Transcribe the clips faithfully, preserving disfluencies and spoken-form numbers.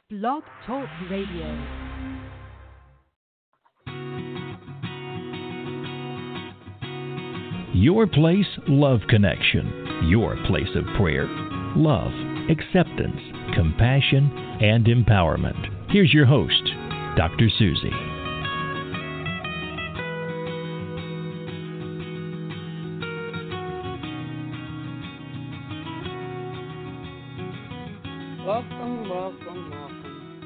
Blog Talk Radio. Your Place Love Connection. Your place of prayer, love, acceptance, compassion, and empowerment. Here's your host, Doctor Susie. Welcome, welcome, welcome.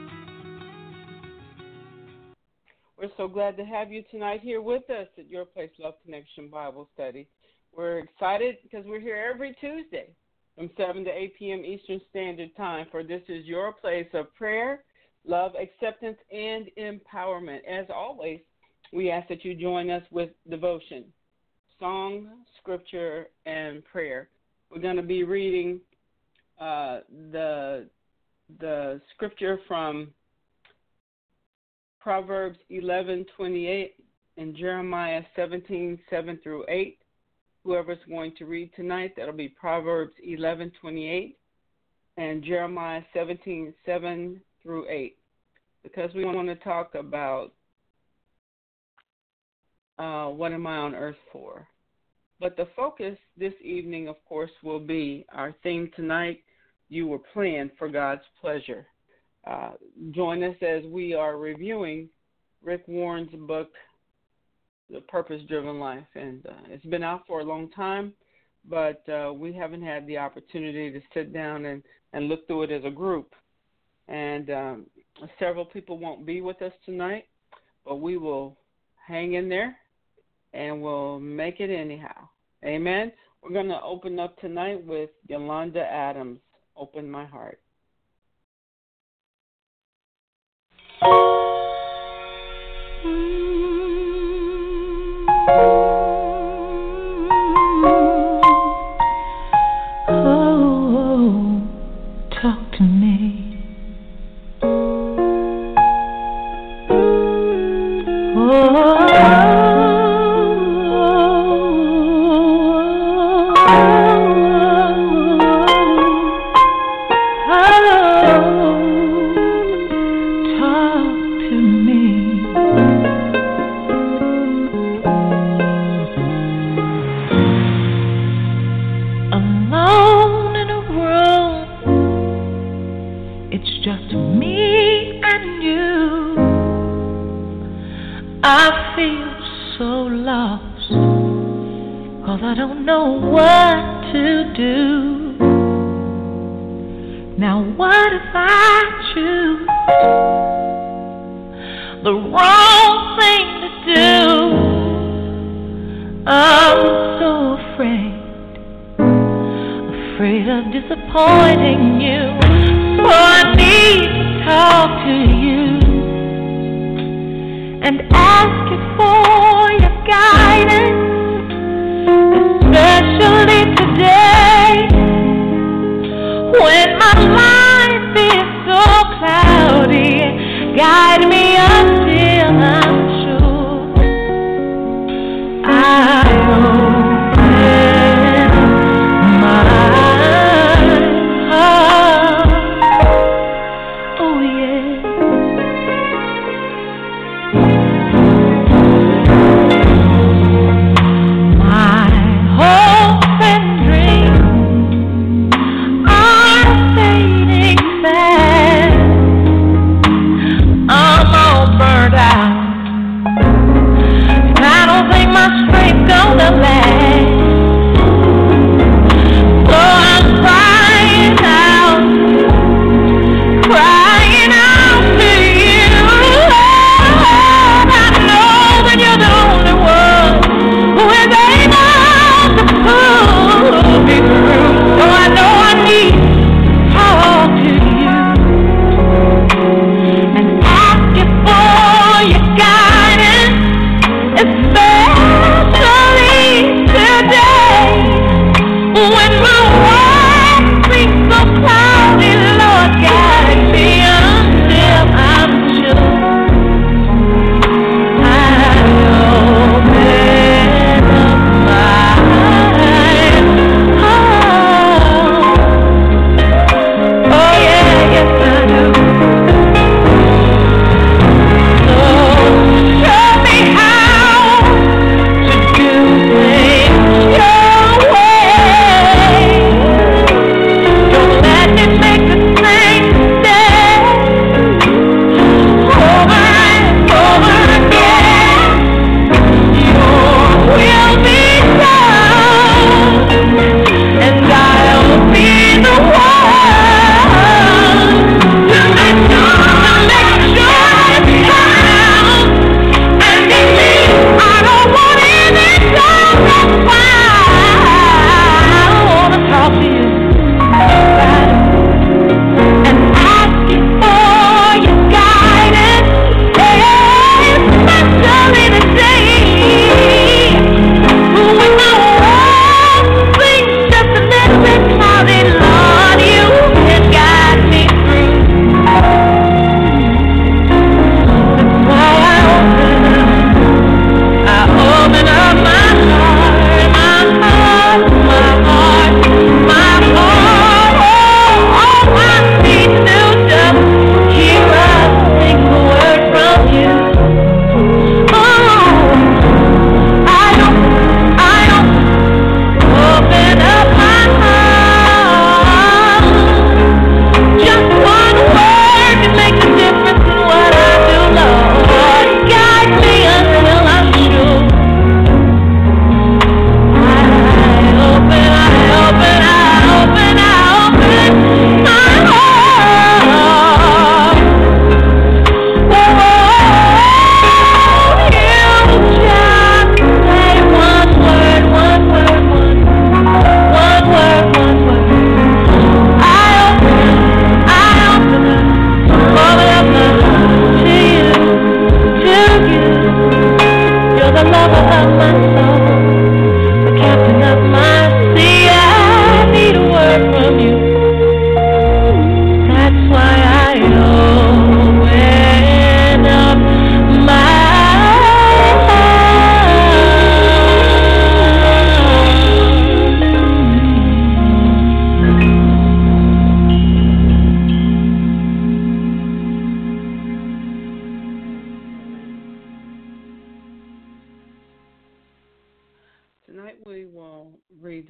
We're so glad to have you tonight here with us at Your Place Love Connection Bible Study. We're excited because we're here every Tuesday from seven to eight p.m. Eastern Standard Time, for this is your place of prayer, love, acceptance, and empowerment. As always, we ask that you join us with devotion, song, scripture, and prayer. We're going to be reading uh, the the scripture from Proverbs eleven twenty-eight and Jeremiah seventeen seven through eight. Whoever's going to read tonight, that'll be Proverbs eleven twenty-eight and Jeremiah seventeen seven through eight. Because we want to talk about uh, what am I on earth for? But the focus this evening, of course, will be our theme tonight. You were planned for God's pleasure. Uh, join us as we are reviewing Rick Warren's book, The Purpose-Driven Life. And uh, it's been out for a long time, but uh, we haven't had the opportunity to sit down and, and look through it as a group. And um, several people won't be with us tonight, but we will hang in there and we'll make it anyhow. Amen. We're going to open up tonight with Yolanda Adams, Open My Heart. Oh, talk to me. Oh, I don't know what to do. Now what if I choose the wrong thing to do? I'm so afraid, afraid of disappointing you. So I need to talk to you and ask you for your guidance. Especially today, when my life is so cloudy, guide me until I'm sure I open my heart.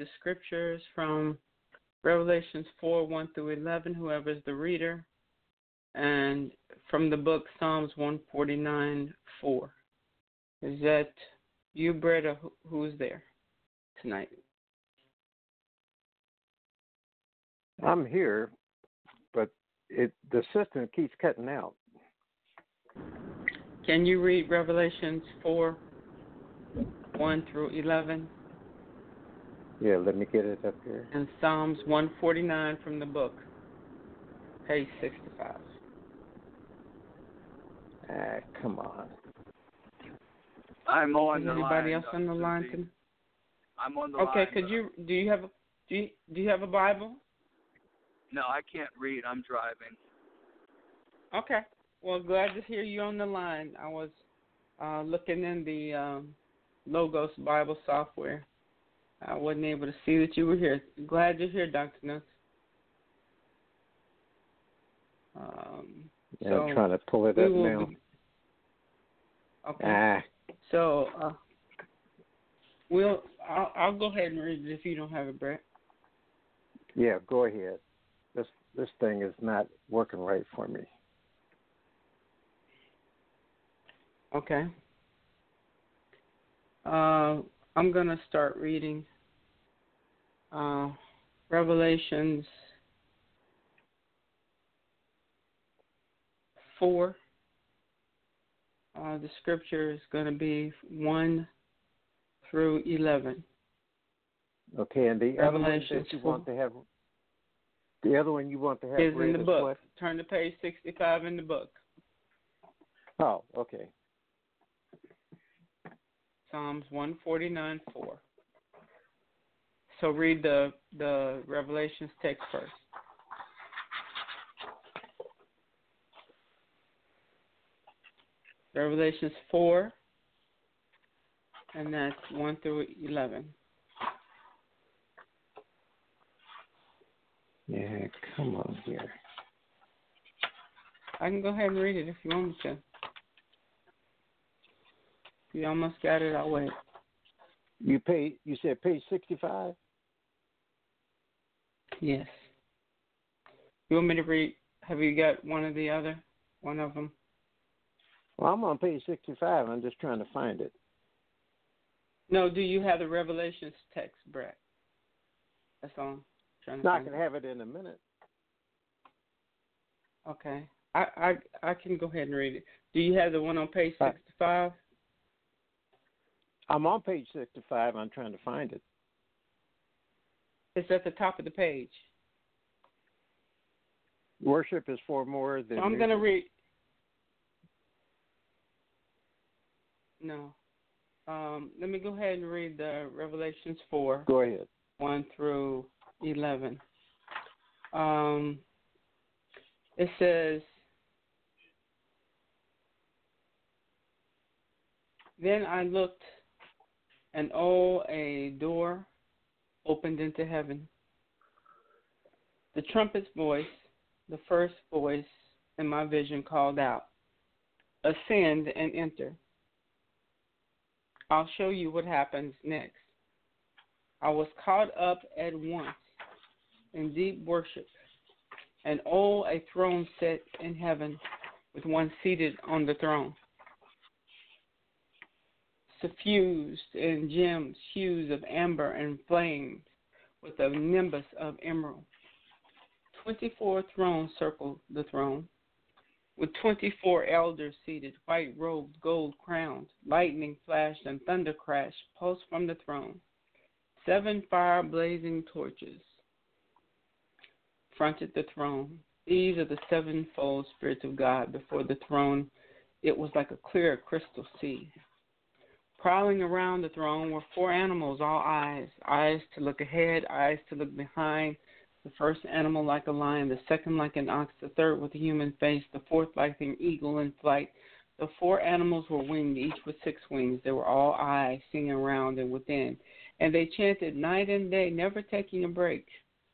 the scriptures from Revelations four, one through eleven, whoever is the reader, and from the book Psalms one forty-nine, four. Is that you, Brett, or who's there tonight? I'm here, but it the system keeps cutting out. Can you read Revelations four, one through eleven? Yeah, let me get it up here. And Psalms one forty-nine from the book, page sixty-five. Ah, come on. I'm on Is the line. anybody else on the Doctor line? Susie. Can... I'm on the okay, line. could you do you have a do you, do you have a Bible? No, I can't read. I'm driving. Okay. Well, glad to hear you on the line. I was uh, looking in the um, Logos Bible software. I wasn't able to see that you were here. Glad you're here, Doctor Nuts. Um, Yeah, so I'm trying to pull it we up will now. Be... Okay. Ah, So uh, we'll I'll, I'll go ahead and read it if you don't have it, Brett. yeah, go ahead. This this thing is not working right for me. Okay. Uh, I'm going to start reading uh, Revelations four. Uh, the scripture is going to be one through eleven. Okay, and the other one Revelations that you four want to have, the other one you want to have is read in the is book. what? Turn to page sixty-five in the book. Oh, okay. Psalms one forty-nine, four. So read the, the Revelations text first. Revelations four, and that's one through eleven. Yeah, come on here. I can go ahead and read it if you want me to. If you almost got it, I'll wait. You pay. You said page sixty-five. Yes. You want me to read? Have you got one or the other? One of them? Well, I'm on page sixty-five. I'm just trying to find it. No, do you have the Revelations text, Brett? That's all I'm trying to No, I find can it. have it in a minute. Okay. I, I I can go ahead and read it. Do you have the one on page sixty-five? I'm on page sixty-five. I'm trying to find it. It's at the top of the page. Worship is for more than. So I'm going to read. No. Um, let me go ahead and read the Revelations four. Go ahead. one through eleven. Um, it says, Then I looked, and oh, a door opened into heaven. The trumpet's voice, the first voice in my vision, called out, Ascend and enter. I'll show you what happens next. I was caught up at once in deep worship, and oh, a throne set in heaven with one seated on the throne, suffused in gems, hues of amber and flames, with a nimbus of emerald. Twenty-four thrones circled the throne, with twenty-four elders seated, white robed, gold crowned. Lightning flashed and thunder crashed, pulsed from the throne. Seven fire-blazing torches fronted the throne. These are the sevenfold spirits of God. Before the throne, it was like a clear crystal sea. Prowling around the throne were four animals, all eyes. Eyes to look ahead, eyes to look behind. The first animal like a lion, the second like an ox, the third with a human face, the fourth like an eagle in flight. The four animals were winged, each with six wings. They were all eyes, seeing around and within. And they chanted night and day, never taking a break.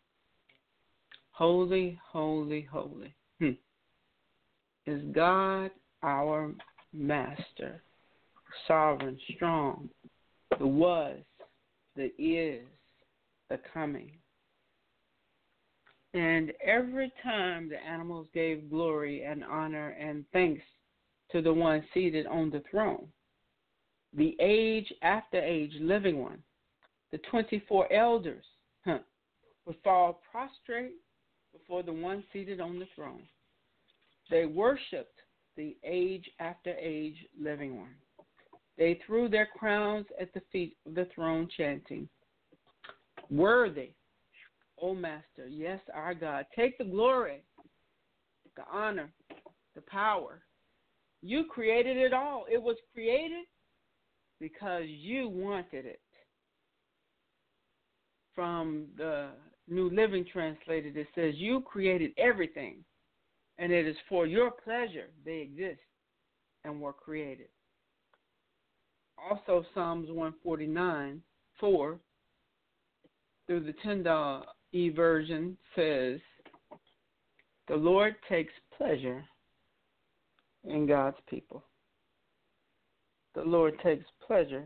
Holy, holy, holy hmm. is God our Master, sovereign, strong, the was, the is, the coming. And every time the animals gave glory and honor and thanks to the one seated on the throne, the age after age living one, the twenty-four elders, huh, would fall prostrate before the one seated on the throne. They worshiped the age after age living one. They threw their crowns at the feet of the throne, chanting, "Worthy, O Master, yes, our God, take the glory, the honor, the power. You created it all. It was created because you wanted it." From the New Living Translated, it says, "You created everything, and it is for your pleasure they exist and were created." Also, Psalms one forty-nine, four, through the Tyndale E version says, "The Lord takes pleasure in God's people." The Lord takes pleasure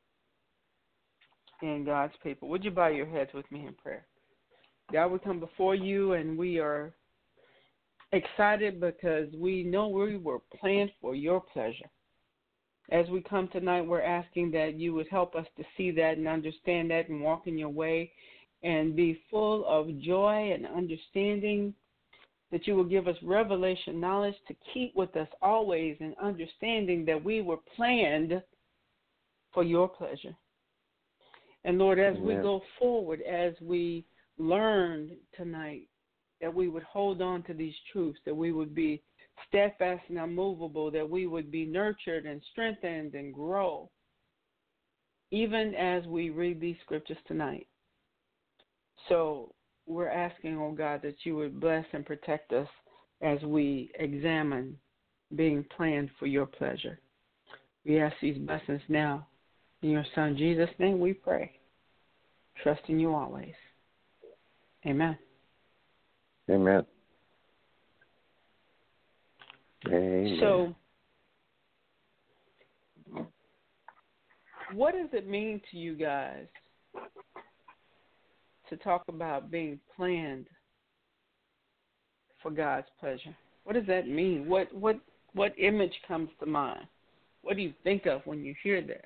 in God's people. Would you bow your heads with me in prayer? God, we come before you, and we are excited because we know we were planned for your pleasure. As we come tonight, we're asking that you would help us to see that and understand that and walk in your way and be full of joy and understanding, that you will give us revelation knowledge to keep with us always and understanding that we were planned for your pleasure. And Lord, as Amen. we go forward, as we learned tonight, that we would hold on to these truths, that we would be steadfast and unmovable, that we would be nurtured and strengthened and grow, even as we read these scriptures tonight. So we're asking, oh God, that you would bless and protect us as we examine being planned for your pleasure. We ask these blessings now. In your Son, Jesus' name, we pray. Trusting you always. Amen. Amen. Amen. So, what does it mean to you guys to talk about being planned for God's pleasure? What does that mean? What what what image comes to mind? What do you think of when you hear that?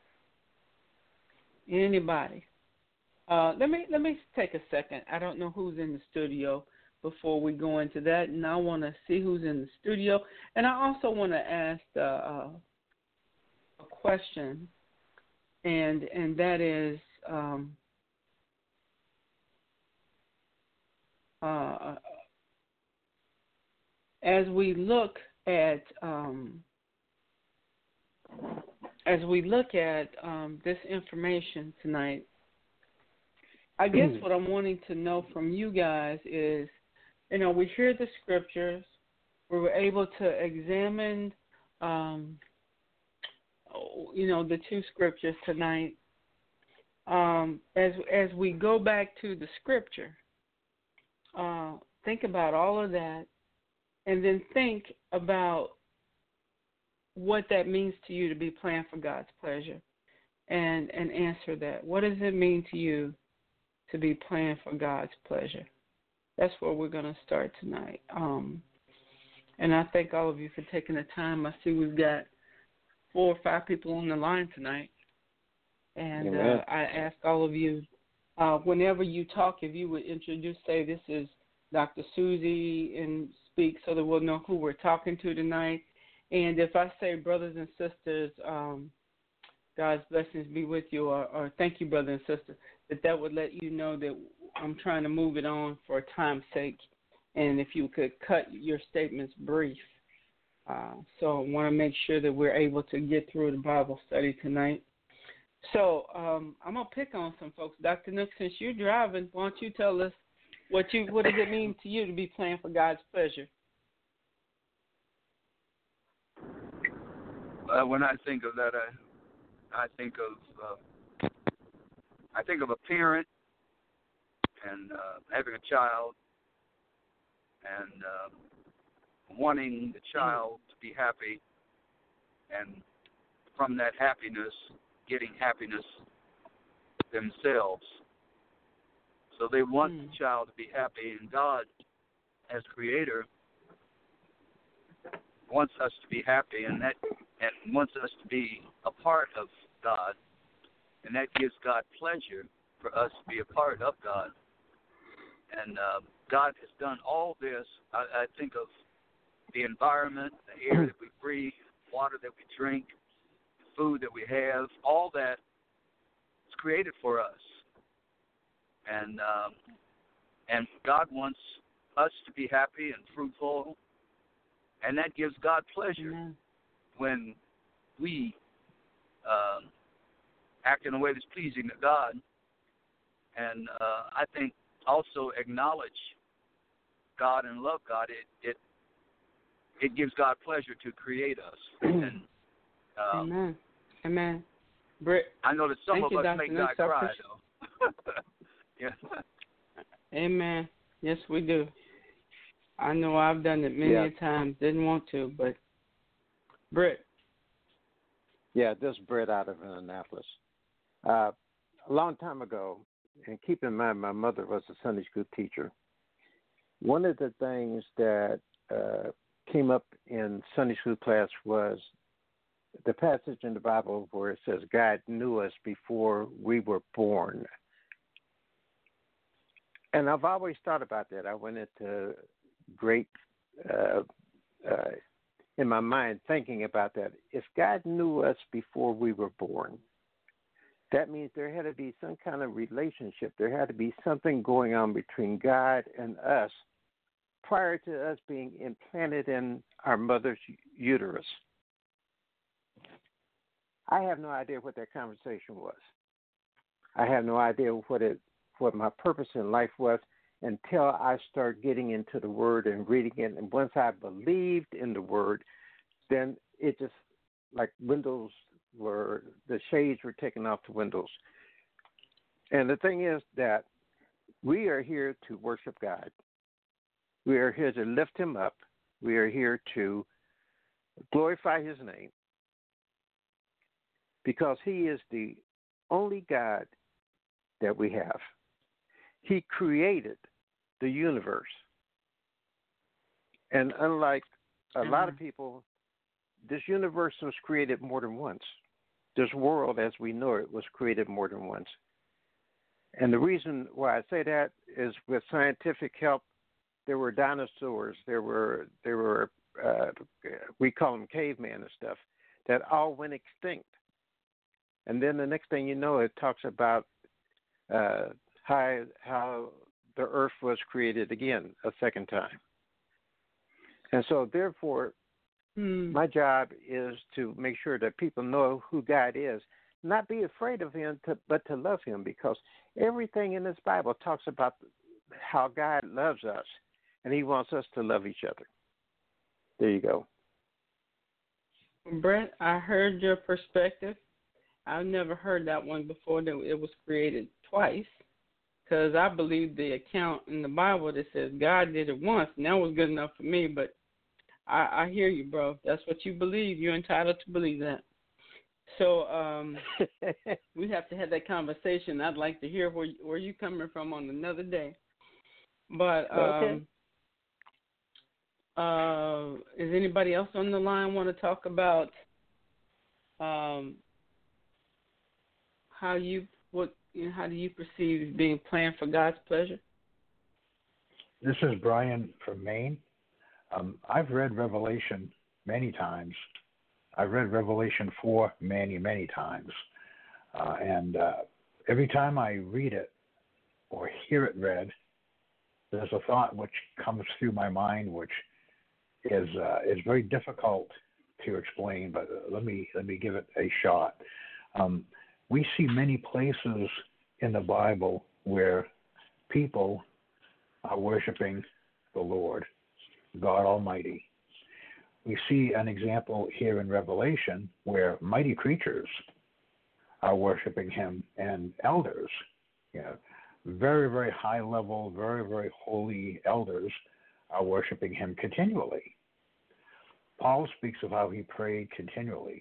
Anybody? Uh, let me let me take a second. I don't know who's in the studio before we go into that, and I want to see who's in the studio. And I also want to ask uh, uh, a question, and and that is, um, uh, as we look at um, as we look at um, this information tonight, I guess what I'm wanting to know from you guys is, you know, we hear the scriptures, we were able to examine, um, you know, the two scriptures tonight. Um, as as we go back to the scripture, uh, think about all of that, and then think about what that means to you to be planned for God's pleasure, and and answer that. What does it mean to you to be planned for God's pleasure? That's where we're going to start tonight. Um, and I thank all of you for taking the time. I see we've got four or five people on the line tonight. And uh, I ask all of you, uh, whenever you talk, if you would introduce, say, this is Doctor Susie, and speak so that we'll know who we're talking to tonight. And if I say brothers and sisters, um, God's blessings be with you, or, or thank you, brother and sister, that that would let you know that I'm trying to move it on for time's sake. And if you could cut your statements brief. Uh, so I want to make sure that we're able to get through the Bible study tonight. So um, I'm going to pick on some folks. Doctor Nook, since you're driving, why don't you tell us what you what does it mean to you to be planned for God's pleasure? Uh, when I think of that, I I think of uh, I think of a parent and uh, having a child and uh, wanting the child to be happy, and from that happiness, getting happiness themselves. So they want mm. the child to be happy, and God, as Creator, wants us to be happy, and that and wants us to be a part of God, and that gives God pleasure for us to be a part of God. And uh, God has done all this. I, I think of the environment, the air that we breathe, water that we drink, food that we have, all that is created for us. And um, and God wants us to be happy and fruitful, and that gives God pleasure Amen. when we um, act in a way that's pleasing to God. And uh, I think also acknowledge God and love God. It it it gives God pleasure to create us. And um, Amen. Amen. Britt, I know that some thank of you, us Doctor make Nuss. God I cry, appreciate- though. Yeah. Amen. Yes, we do. I know I've done it many Yeah. a times. Didn't want to, but Britt. Yeah, this is Brett out of Indianapolis. Uh, a long time ago, and keep in mind my mother was a Sunday school teacher, one of the things that uh, came up in Sunday school class was the passage in the Bible where it says God knew us before we were born. And I've always thought about that. I went into great, uh, uh, in my mind, thinking about that. If God knew us before we were born, that means there had to be some kind of relationship. There had to be something going on between God and us prior to us being implanted in our mother's uterus. I have no idea what that conversation was. I have no idea what it, what my purpose in life was until I start getting into the Word and reading it. And once I believed in the Word, then it just, like windows were, the shades were taken off the windows. And the thing is that we are here to worship God. We are here to lift Him up. We are here to glorify His name because He is the only God that we have. He created the universe. And unlike a mm-hmm. lot of people, this universe was created more than once. This world as we know it was created more than once. And the reason why I say that is with scientific help, there were dinosaurs, there were, there were uh, we call them cavemen and stuff, that all went extinct. And then the next thing you know, it talks about uh, how, how the earth was created again a second time. And so therefore, hmm. my job is to make sure that people know who God is, not be afraid of Him, to, but to love Him, because everything in this Bible talks about how God loves us, and He wants us to love each other. There you go. Brent, I heard your perspective. I've never heard that one before, that it was created twice, because I believe the account in the Bible that says God did it once, and that was good enough for me. But I, I hear you, bro. If that's what you believe, you're entitled to believe that. So um, we have to have that conversation. I'd like to hear where where you coming from on another day. But um, okay. uh, is anybody else on the line want to talk about um, how you what you know, how do you perceive being planned for God's pleasure? This is Brian from Maine. Um, I've read Revelation many times. I've read Revelation four many, many times. Uh, and uh, every time I read it or hear it read, there's a thought which comes through my mind, which is uh, is very difficult to explain, but let me let me give it a shot. Um, we see many places in the Bible where people are worshiping the Lord, God Almighty. We see an example here in Revelation where mighty creatures are worshiping Him, and elders, you know, very, very high level, very, very holy elders are worshiping Him continually. Paul speaks of how he prayed continually.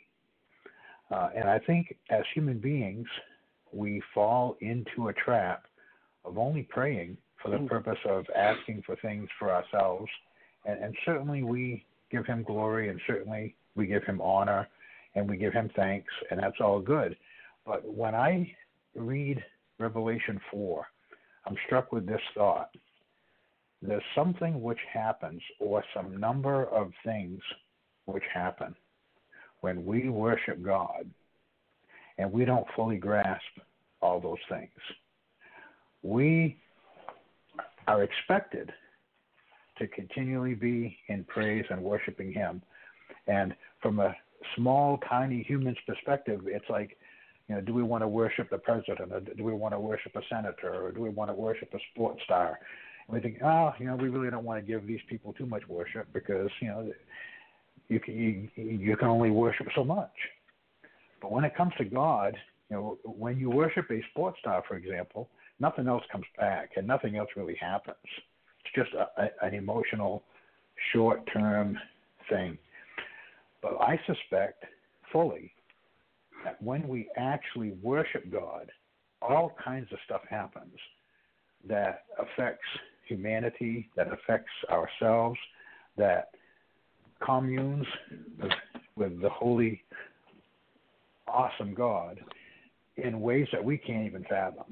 Uh, and I think as human beings, we fall into a trap of only praying for the purpose of asking for things for ourselves. And, and certainly we give him glory, and certainly we give him honor, and we give him thanks, and that's all good. But when I read Revelation four, I'm struck with this thought. There's something which happens, or some number of things which happen when we worship God, and we don't fully grasp all those things. We are expected to continually be in praise and worshiping him. And from a small, tiny human's perspective, it's like, you know, do we want to worship the president, or do we want to worship a senator, or do we want to worship a sports star? And we think, oh, you know, we really don't want to give these people too much worship because, you know, you can, you, you can only worship so much. But when it comes to God, you know, when you worship a sports star, for example, nothing else comes back and nothing else really happens. It's just a, a, an emotional, short-term thing. But I suspect fully that when we actually worship God, all kinds of stuff happens that affects humanity, that affects ourselves, that communes with, with the holy, awesome God in ways that we can't even fathom.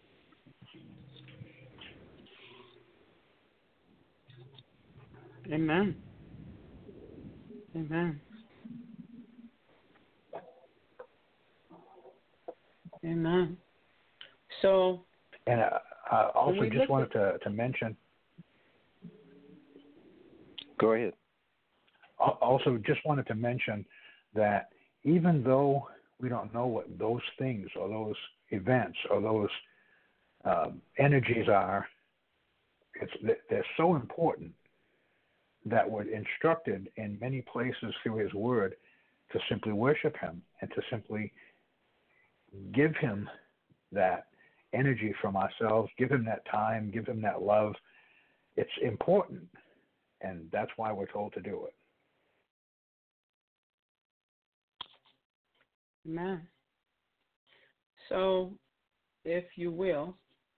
Amen. Amen. Amen. So, and uh, I also just wanted at, to, to mention. Go ahead. Also, just wanted to mention that even though we don't know what those things or those events or those um, energies are, it's they're so important that we're instructed in many places through his word to simply worship him and to simply give him that energy from ourselves, give him that time, give him that love. It's important, and that's why we're told to do it. Amen. So, if you will,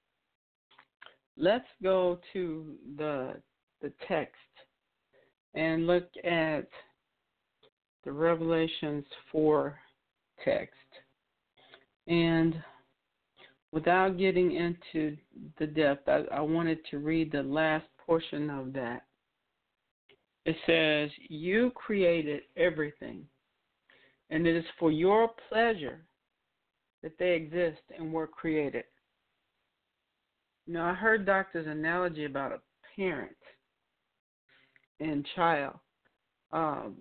let's go to the the text and look at the Revelations four text. And without getting into the depth, I, I wanted to read the last portion of that. It says, "You created everything, and it is for your pleasure that they exist and were created." You know, I heard Doctor's analogy about a parent and child. Um,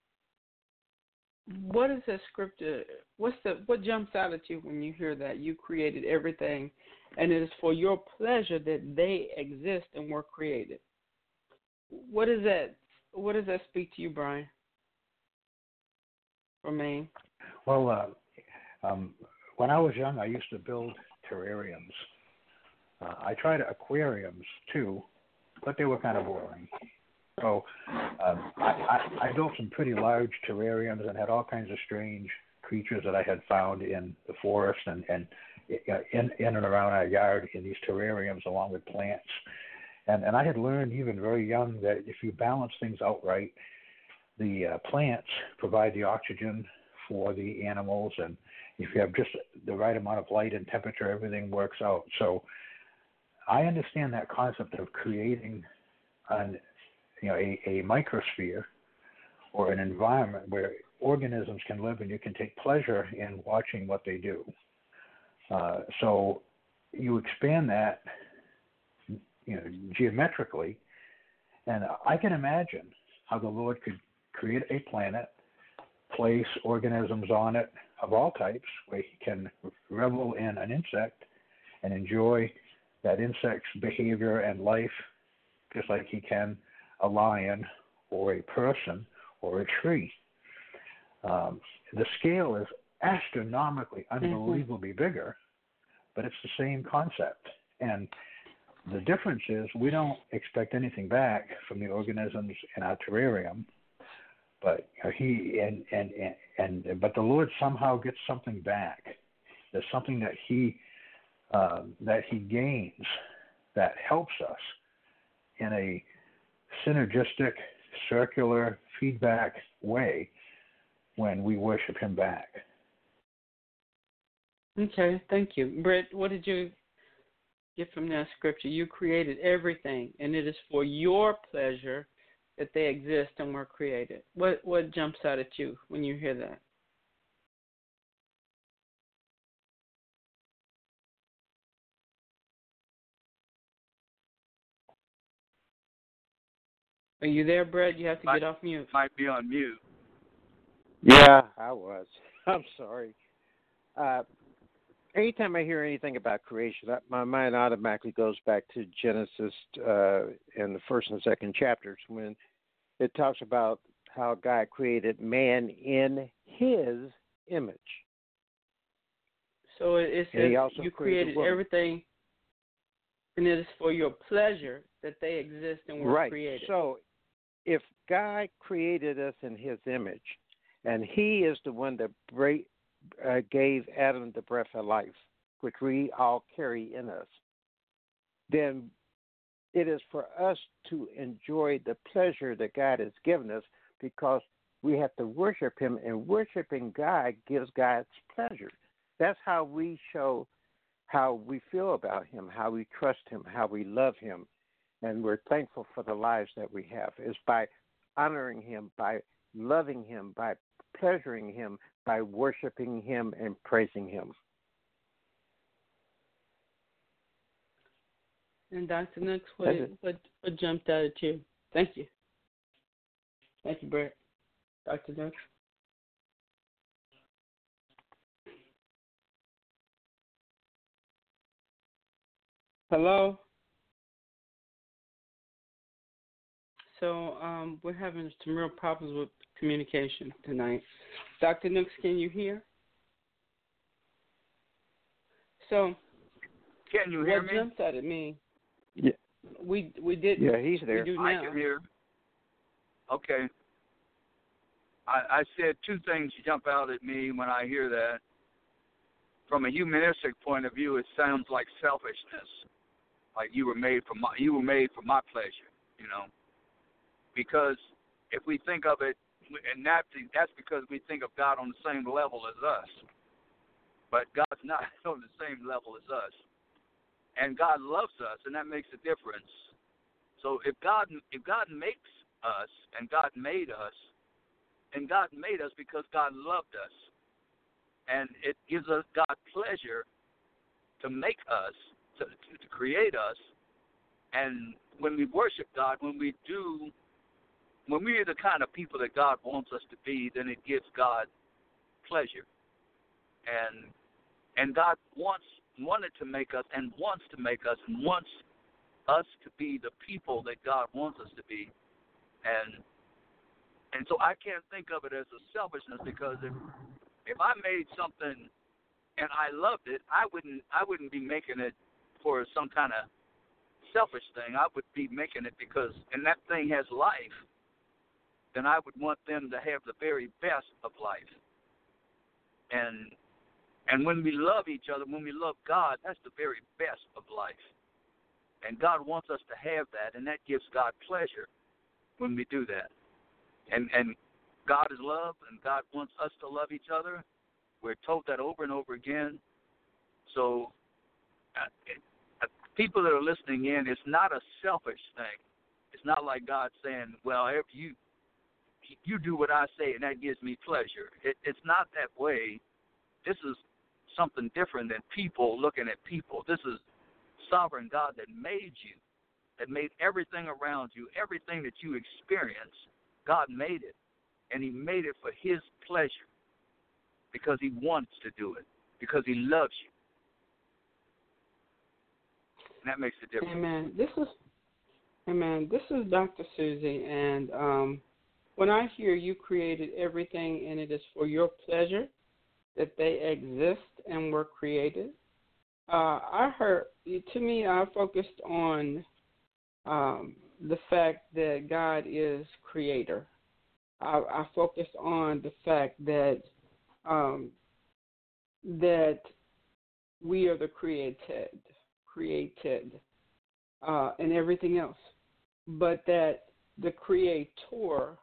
what is that scripture? What's the what jumps out at you when you hear that? You created everything, and it is for your pleasure that they exist and were created. What is that? What does that speak to you, Brian? From Maine. Well, uh, um, when I was young, I used to build terrariums. Uh, I tried aquariums too, but they were kind of boring. So um, I, I, I built some pretty large terrariums and had all kinds of strange creatures that I had found in the forest and, and in, in and around our yard in these terrariums along with plants. And, and I had learned even very young that if you balance things out right, the uh, plants provide the oxygen for the animals, and if you have just the right amount of light and temperature, everything works out. So I understand that concept of creating an you know, a, a microsphere or an environment where organisms can live and you can take pleasure in watching what they do. Uh, so you expand that, you know, geometrically, and I can imagine how the Lord could create a planet, place organisms on it of all types, where he can revel in an insect and enjoy that insect's behavior and life just like he can a lion or a person or a tree. Um, the scale is astronomically, unbelievably mm-hmm. bigger, but it's the same concept. And the difference is we don't expect anything back from the organisms in our terrarium, but you know, he and, and and and but the Lord somehow gets something back. There's something that he uh, that he gains that helps us in a synergistic, circular feedback way when we worship him back. Okay, thank you. Britt, what did you get from that scripture? You created everything, and it is for your pleasure that they exist and were created. What what jumps out at you when you hear that? Are you there, Brett? You have to might, get off mute. Might be on mute. Yeah, I was. I'm sorry. Uh, anytime I hear anything about creation, my mind automatically goes back to Genesis uh, in the first and second chapters when it talks about how God created man in his image. So it, it says you created, created everything, and it is for your pleasure that they exist and were right. created. So if God created us in his image, and he is the one that break, uh, gave Adam the breath of life, which we all carry in us, then it is for us to enjoy the pleasure that God has given us, because we have to worship him, and worshiping God gives God's pleasure. That's how we show how we feel about him, how we trust him, how we love him, and we're thankful for the lives that we have, is by honoring him, by loving him, by pleasuring him, by worshiping him and praising him. And Doctor Nix, what, what, what jumped out at you? Thank you. Thank you, Brett. Doctor Nix? Hello? So um, we're having some real problems with communication tonight. Doctor Nix, can you hear? So, can you hear what me? jumps out at me? Yeah. We we did. Yeah, he's there. We do I now. can hear. Okay. I, I said two things jump out at me when I hear that. From a humanistic point of view, it sounds like selfishness. Like you were made for my, you were made for my pleasure, you know. Because if we think of it, and that, that's because we think of God on the same level as us. But God's not on the same level as us. And God loves us, and that makes a difference. So if God if God makes us, and God made us, and God made us because God loved us, and it gives us God pleasure to make us, to, to, to create us, and when we worship God, when we do, when we are the kind of people that God wants us to be, then it gives God pleasure. And and God wants wanted to make us and wants to make us and wants us to be the people that God wants us to be. And and so I can't think of it as a selfishness, because if if I made something and I loved it, I wouldn't I wouldn't be making it for some kind of selfish thing. I would be making it because, and that thing has life, then I would want them to have the very best of life. And And when we love each other, when we love God, that's the very best of life. And God wants us to have that, and that gives God pleasure when we do that. And and God is love, and God wants us to love each other. We're told that over and over again. So uh, it, uh, people that are listening in, it's not a selfish thing. It's not like God saying, well, if you you do what I say, and that gives me pleasure. It, it's not that way. This is something different than people looking at people. This is sovereign God that made you, that made everything around you, everything that you experience. God made it, and he made it for his pleasure, because he wants to do it, because he loves you. And that makes a difference. Amen. This is, amen. This is Doctor Susie, and um, when I hear you created everything and it is for your pleasure that they exist and were created, uh, I heard, to me, I focused on um, the fact that God is creator. I, I focused on the fact that um, that we are the created, created, uh, and everything else, but that the Creator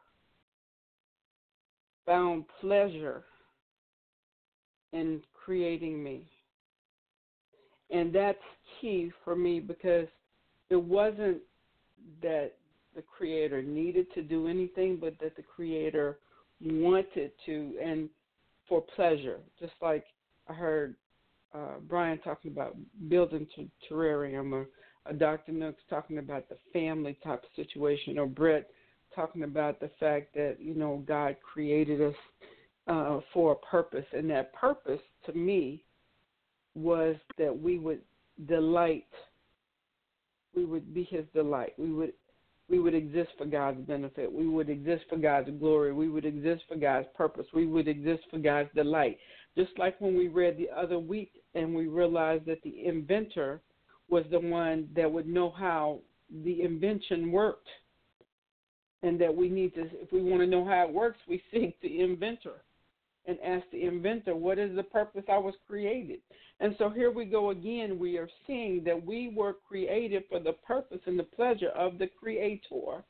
found pleasure in creating me. And that's key for me because it wasn't that the Creator needed to do anything, but that the Creator wanted to, and for pleasure. Just like I heard uh, Brian talking about building to terrarium, or, or Doctor Nooks talking about the family type of situation, or Brett talking about the fact that, you know, God created us uh, for a purpose. And that purpose, to me, was that we would delight, we would be his delight. We would we would exist for God's benefit. We would exist for God's glory. We would exist for God's purpose. We would exist for God's delight. Just like when we read the other week and we realized that the inventor was the one that would know how the invention worked, and that we need to, if we want to know how it works, we seek the inventor and ask the inventor, what is the purpose I was created? And so here we go again. We are seeing that we were created for the purpose and the pleasure of the Creator.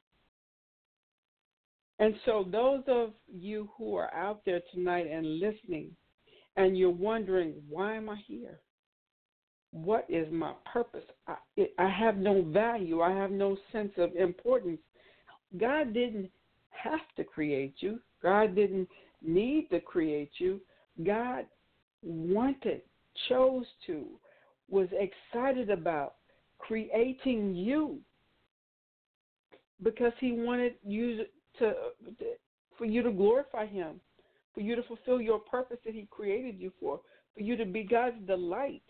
And so those of you who are out there tonight and listening, and you're wondering, why am I here? What is my purpose? I, it, I have no value. I have no sense of importance. God didn't have to create you. God didn't need to create you. God wanted, chose to, was excited about creating you because he wanted you to, for you to glorify him, for you to fulfill your purpose that he created you for, for you to be God's delight.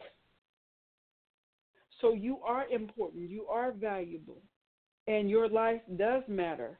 So you are important. You are valuable. And your life does matter.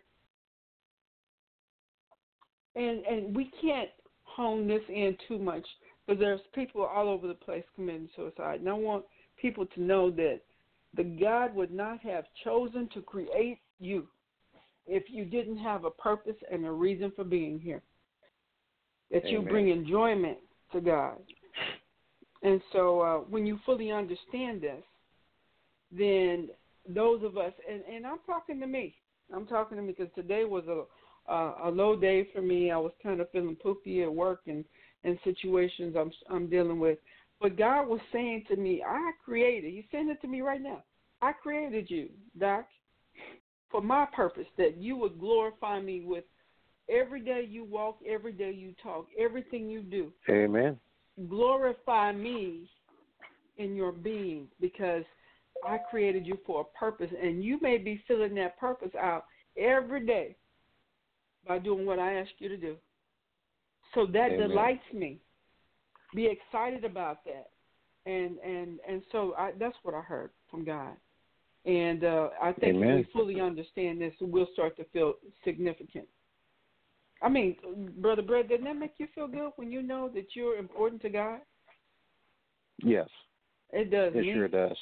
And and we can't hone this in too much because there's people all over the place committing suicide. And I want people to know that the God would not have chosen to create you if you didn't have a purpose and a reason for being here. That Amen. You bring enjoyment to God. And so uh, when you fully understand this, then those of us, and, and I'm talking to me. I'm talking to me because today was a uh, a low day for me. I was kind of feeling poopy at work and, and situations I'm I'm dealing with. But God was saying to me, I created, he's saying it to me right now, I created you, Doc, for my purpose, that you would glorify me with every day you walk, every day you talk, everything you do. Amen. Glorify me in your being because I created you for a purpose, and you may be filling that purpose out every day by doing what I ask you to do. So that Amen. delights me. Be excited about that. And and, and so I, that's what I heard from God. And uh, I think Amen. if we fully understand this, we'll start to feel significant. I mean, Brother Brett, doesn't that make you feel good when you know that you're important to God? Yes. It does. It me. sure does.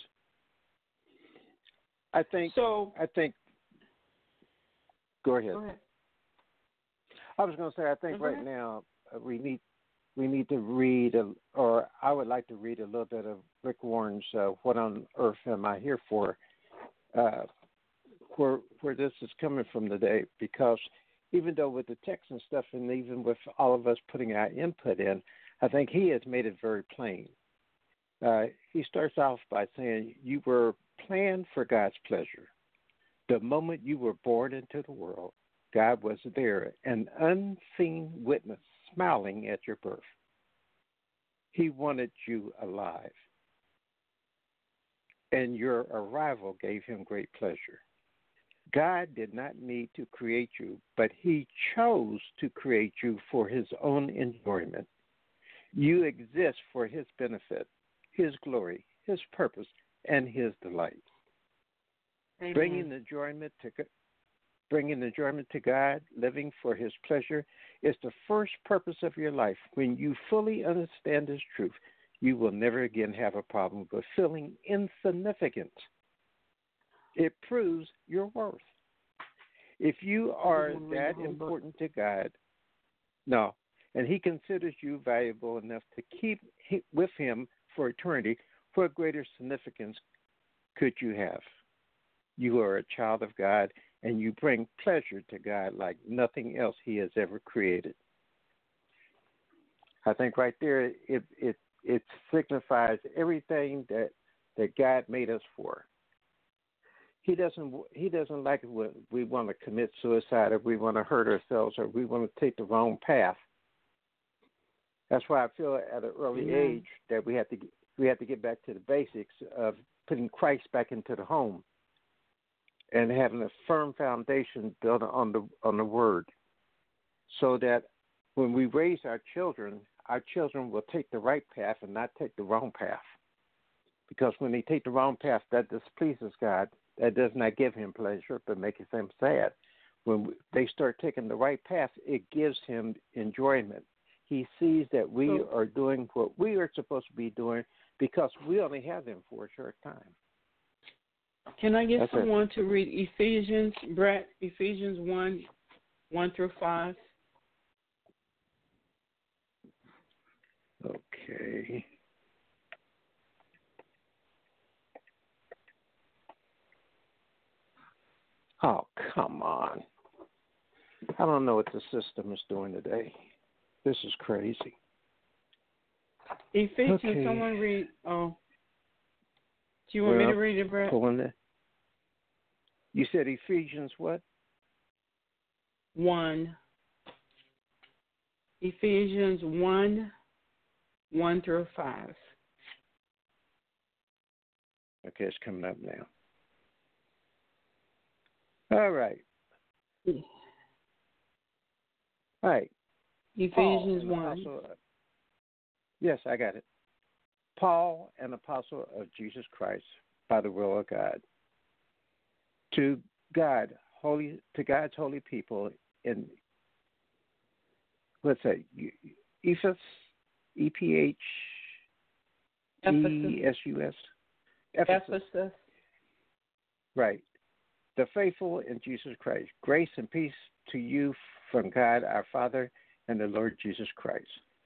I think. So. I think. Go ahead. Go ahead. I was going to say. I think Go right ahead. now uh, we need we need to read, a, or I would like to read a little bit of Rick Warren's uh, "What on Earth Am I Here For?" Uh, where where this is coming from today, because even though with the text and stuff, and even with all of us putting our input in, I think he has made it very plain. Uh, he starts off by saying, you were planned for God's pleasure. The moment you were born into the world, God was there, an unseen witness smiling at your birth. He wanted you alive, and your arrival gave him great pleasure. God did not need to create you, but he chose to create you for his own enjoyment. You exist for his benefit, his glory, his purpose, and his delight. Amen. Bringing enjoyment to bringing enjoyment to God, living for his pleasure, is the first purpose of your life. When you fully understand this truth, you will never again have a problem with feeling insignificant. It proves your worth. If you are that important to God, no, and he considers you valuable enough to keep with him for eternity, what greater significance could you have? You are a child of God, and you bring pleasure to God like nothing else He has ever created. I think right there it it it signifies everything that, that God made us for. He doesn't he doesn't like it when we want to commit suicide, or we want to hurt ourselves, or we want to take the wrong path. That's why I feel at an early mm-hmm. age that we have to we have to get back to the basics of putting Christ back into the home and having a firm foundation built on the on the Word, so that when we raise our children, our children will take the right path and not take the wrong path. Because when they take the wrong path, that displeases God. That does not give Him pleasure, but makes Him sad. When they start taking the right path, it gives Him enjoyment. He sees that we oh. are doing what we are supposed to be doing because we only have them for a short time. Can I get That's someone it. to read Ephesians, Brett, Ephesians one, one through five? Okay. Oh, come on. I don't know what the system is doing today. This is crazy. Ephesians, Okay. someone read. Oh. Do you want well, me to read it, Brett? Pulling it. You said Ephesians what? one. Ephesians one, one through five. Okay, it's coming up now. All right. Yeah. All right. Ephesians Paul, one. Apostle, yes, I got it. Paul, an apostle of Jesus Christ, by the will of God, to God, holy, to God's holy people in, let's say, Ephesus, E P H E S U S, Ephesus. Right. The faithful in Jesus Christ. Grace and peace to you from God our Father and the Lord Jesus Christ.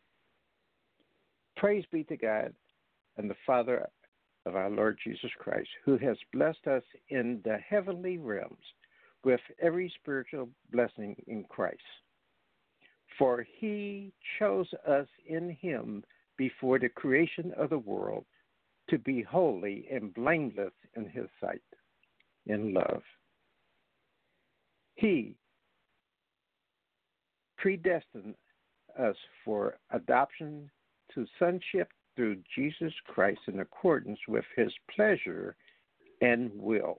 Praise be to God and the Father of our Lord Jesus Christ, who has blessed us in the heavenly realms with every spiritual blessing in Christ. For He chose us in Him before the creation of the world to be holy and blameless in His sight, in love. He predestined us for adoption to sonship through Jesus Christ in accordance with His pleasure and will.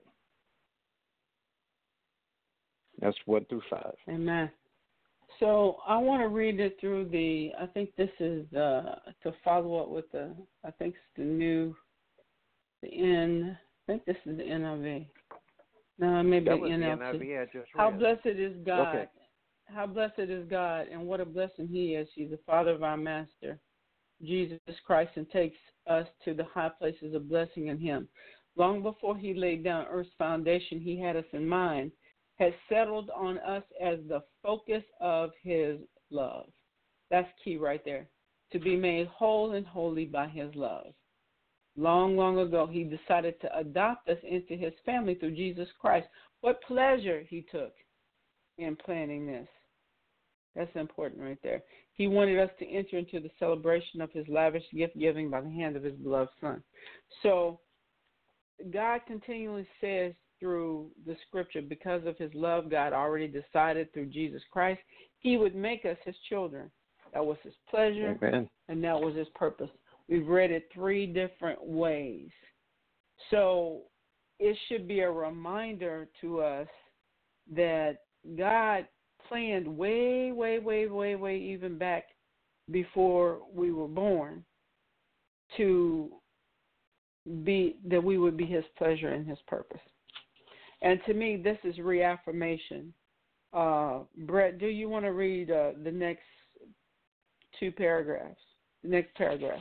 That's one through five. Amen. So I want to read it through the, I think this is uh, to follow up with the, I think it's the new, the N, I think this is the N I V. No, maybe that the was N L T. the N I V I just How read. blessed is God. Okay. How blessed is God, and what a blessing He is. He's the Father of our Master, Jesus Christ, and takes us to the high places of blessing in Him. Long before He laid down earth's foundation, He had us in mind, had settled on us as the focus of His love. That's key right there, to be made whole and holy by His love. Long, long ago, He decided to adopt us into His family through Jesus Christ. What pleasure He took in planning this. That's important right there. He wanted us to enter into the celebration of His lavish gift giving by the hand of His beloved Son. So God continually says through the scripture, because of His love, God already decided through Jesus Christ, He would make us His children. That was His pleasure, Amen. And that was His purpose. We've read it three different ways. So it should be a reminder to us that God planned way, way, way, way, way, even back before we were born to be, that we would be His pleasure and His purpose. And to me, this is reaffirmation. Uh, Brett, do you want to read uh, the next two paragraphs, the next paragraph?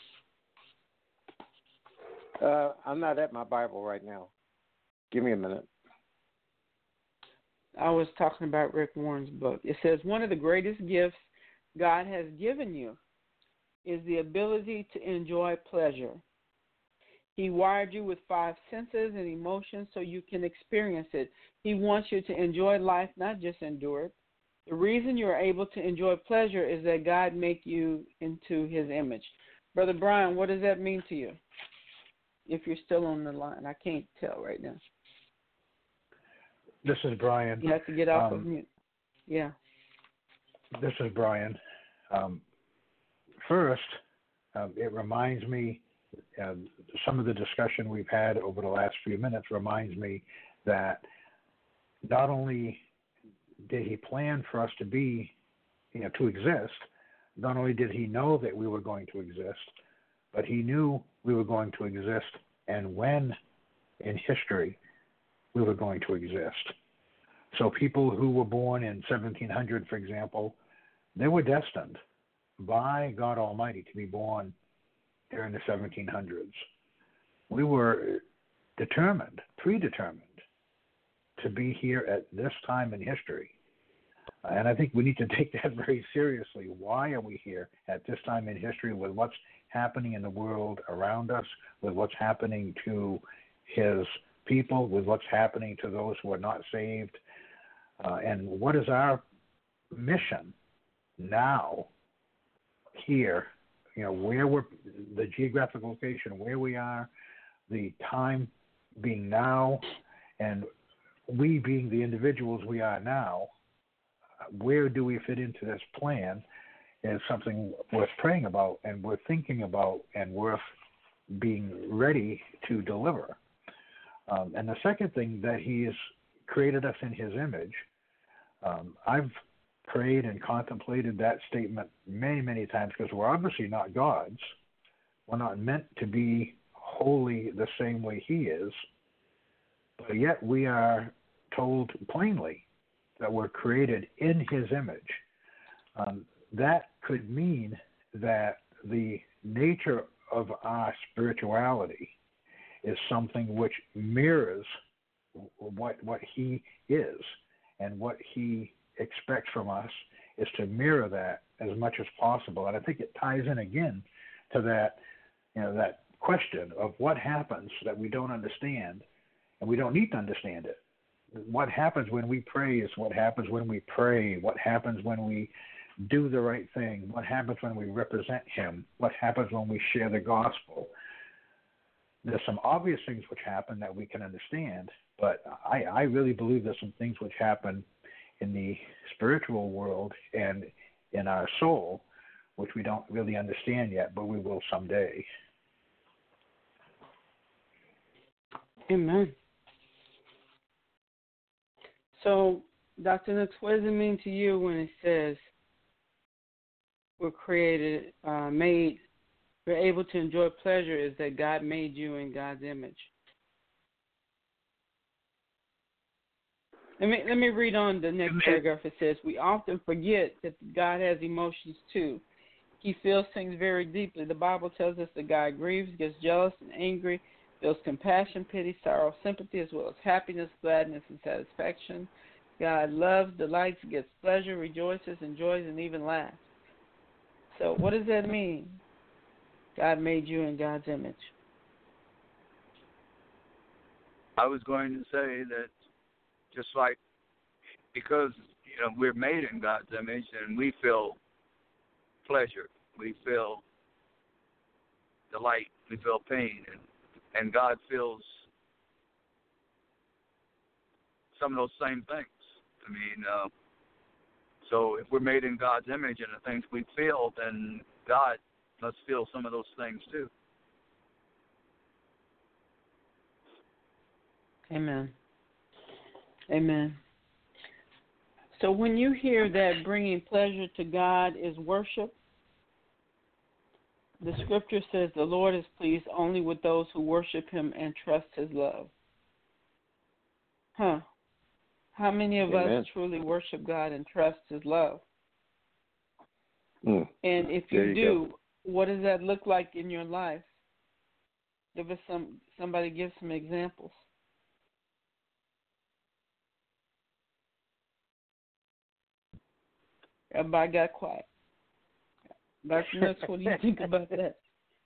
Uh, I'm not at my Bible right now. Give me a minute. I was talking about Rick Warren's book. It says, one of the greatest gifts God has given you is the ability to enjoy pleasure. He wired you with five senses and emotions so you can experience it. He wants you to enjoy life, not just endure it. The reason you're able to enjoy pleasure is that God made you into his image. Brother Brian, what does that mean to you? If you're still on the line, I can't tell right now. This is Brian. You have to get off um, of mute. Yeah. This is Brian. Um, first, um, it reminds me, uh, some of the discussion we've had over the last few minutes reminds me that not only did he plan for us to be, you know, to exist, not only did he know that we were going to exist, but he knew we were going to exist and when in history we were going to exist. So people who were born in seventeen hundred, for example, they were destined by God Almighty to be born during the seventeen hundreds. We were determined, predetermined, to be here at this time in history. And I think we need to take that very seriously. Why are we here at this time in history with what's happening in the world around us, with what's happening to his people, with what's happening to those who are not saved? Uh, and what is our mission now here, you know, where we're, the geographic location, where we are, the time being now, and we being the individuals we are now, where do we fit into this plan is something worth praying about and worth thinking about and worth being ready to deliver. Um, and the second thing, that he has created us in his image. Um, I've prayed and contemplated that statement many, many times because we're obviously not gods. We're not meant to be wholly the same way he is, but yet we are told plainly that we're created in his image. Um, that could mean that the nature of our spirituality is something which mirrors what what he is, and what he expects from us is to mirror that as much as possible. And I think it ties in again to that, you know, that question of what happens that we don't understand, and we don't need to understand it. What happens when we pray is what happens when we pray. What happens when we do the right thing? What happens when we represent him? What happens when we share the gospel? There's some obvious things which happen that we can understand, but I, I really believe there's some things which happen in the spiritual world and in our soul which we don't really understand yet, but we will someday. Amen. So, Doctor Nooks, what does it mean to you when it says we're created, uh, made, we're able to enjoy pleasure, is that God made you in God's image? Let me, let me read on the next paragraph. It says, we often forget that God has emotions too. He feels things very deeply. The Bible tells us that God grieves, gets jealous and angry, feels compassion, pity, sorrow, sympathy, as well as happiness, gladness, and satisfaction. God loves, delights, gets pleasure, rejoices, enjoys, and even laughs. So what does that mean? God made you in God's image. I was going to say that just like, because, you know, we're made in God's image and we feel pleasure, we feel delight, we feel pain, and, and God feels some of those same things. I mean, uh, so if we're made in God's image and the things we feel, then God must feel some of those things too. Amen. Amen. So when you hear that bringing pleasure to God is worship, the scripture says the Lord is pleased only with those who worship him and trust his love. Huh. How many of Amen. us truly worship God and trust his love? Mm. And if you, you do, go. what does that look like in your life? Give us some, somebody give some examples. Everybody got quiet. That's nuts. What do you think about that?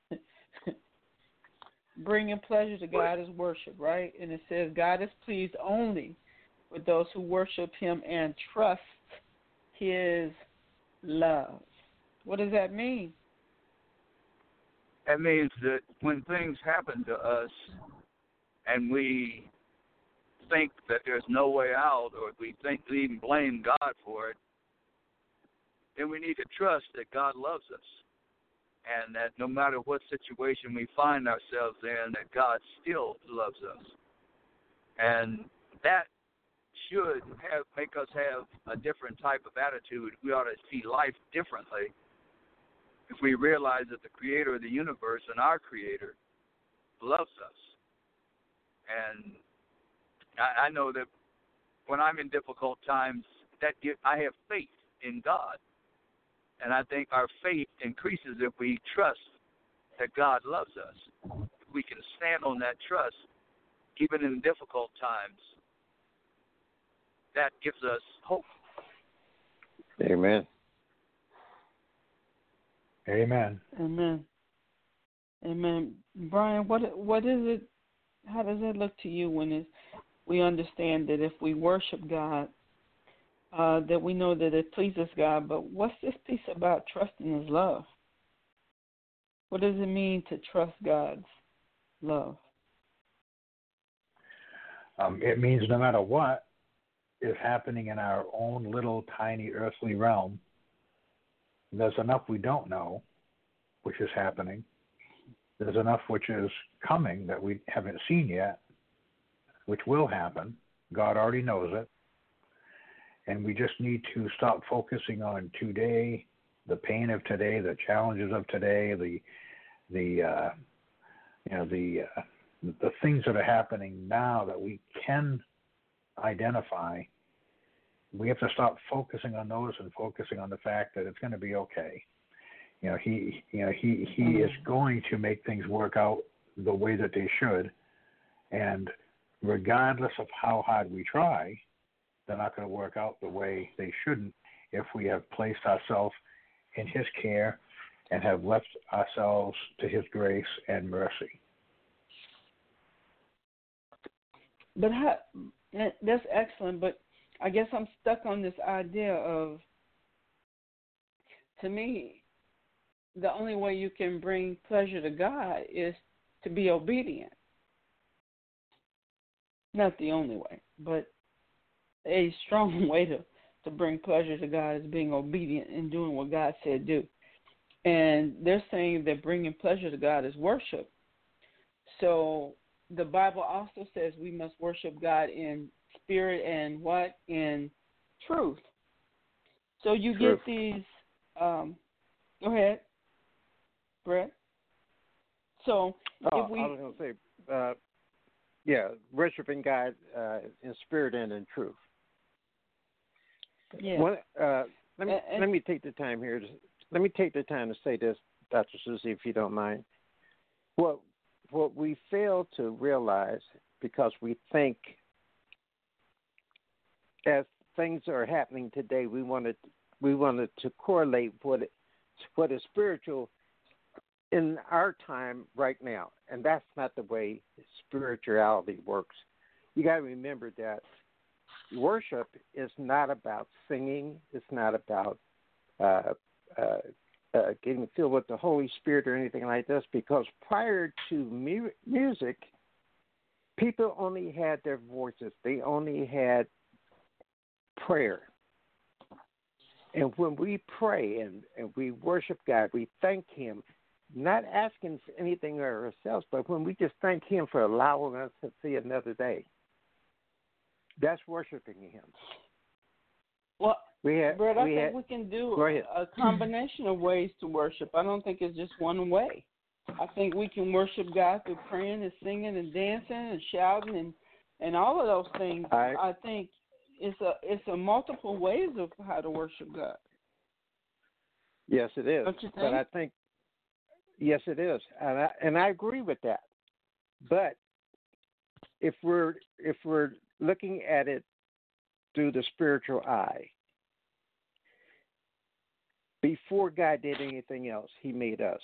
Bringing pleasure to God is worship, right? And it says God is pleased only with those who worship Him and trust His love. What does that mean? That means that when things happen to us and we think that there's no way out, or we think we even blame God for it, then we need to trust that God loves us, and that no matter what situation we find ourselves in, that God still loves us. And that should have make us have a different type of attitude. We ought to see life differently if we realize that the Creator of the universe and our Creator loves us. And I, I know that when I'm in difficult times, that give, I have faith in God. And I think our faith increases if we trust that God loves us. If we can stand on that trust, even in difficult times, that gives us hope. Amen. Amen. Amen. Amen. Brian, what what is it? How does it look to you when it's, we understand that if we worship God, uh, that we know that it pleases God, but what's this piece about trusting His love? What does it mean to trust God's love? Um, it means no matter what is happening in our own little tiny earthly realm, there's enough we don't know, which is happening. There's enough which is coming that we haven't seen yet, which will happen. God already knows it. And we just need to stop focusing on today, the pain of today, the challenges of today, the the uh, you know the uh, the things that are happening now that we can identify. We have to stop focusing on those and focusing on the fact that it's going to be okay. You know, he, you know, he, he is going to make things work out the way that they should, and regardless of how hard we try, they're not going to work out the way they shouldn't if we have placed ourselves in His care and have left ourselves to His grace and mercy. But how, that's excellent, but I guess I'm stuck on this idea of, to me, the only way you can bring pleasure to God is to be obedient. Not the only way, but a strong way to, to bring pleasure to God is being obedient and doing what God said do. And they're saying that bringing pleasure to God is worship. So the Bible also says we must worship God in spirit and what? In truth. So you Truth. get these, um, go ahead, Brett. So oh, if we... I was going to say, uh, yeah, worshiping God uh, in spirit and in truth. Yeah. One, uh, let me and, let me take the time here. To, let me take the time to say this, Doctor Susie, if you don't mind. What what we fail to realize, because we think as things are happening today, we wanted we wanted to correlate what it, what is spiritual in our time right now, and that's not the way spirituality works. You got to remember that worship is not about singing. It's not about uh, uh, uh, getting filled with the Holy Spirit or anything like this, because prior to mu- music, people only had their voices. They only had prayer. And when we pray and, and we worship God, we thank Him, not asking for anything of ourselves, but when we just thank Him for allowing us to see another day. That's worshiping Him. Well, we had, Brett, I we think had, we can do go ahead. a combination of ways to worship. I don't think it's just one way. I think we can worship God through praying and singing and dancing and shouting and, and all of those things. I, I think it's a it's a multiple ways of how to worship God. Yes, it is. Don't you think? But I think, yes, it is, and I and I agree with that. But if we're if we're looking at it through the spiritual eye, before God did anything else, he made us.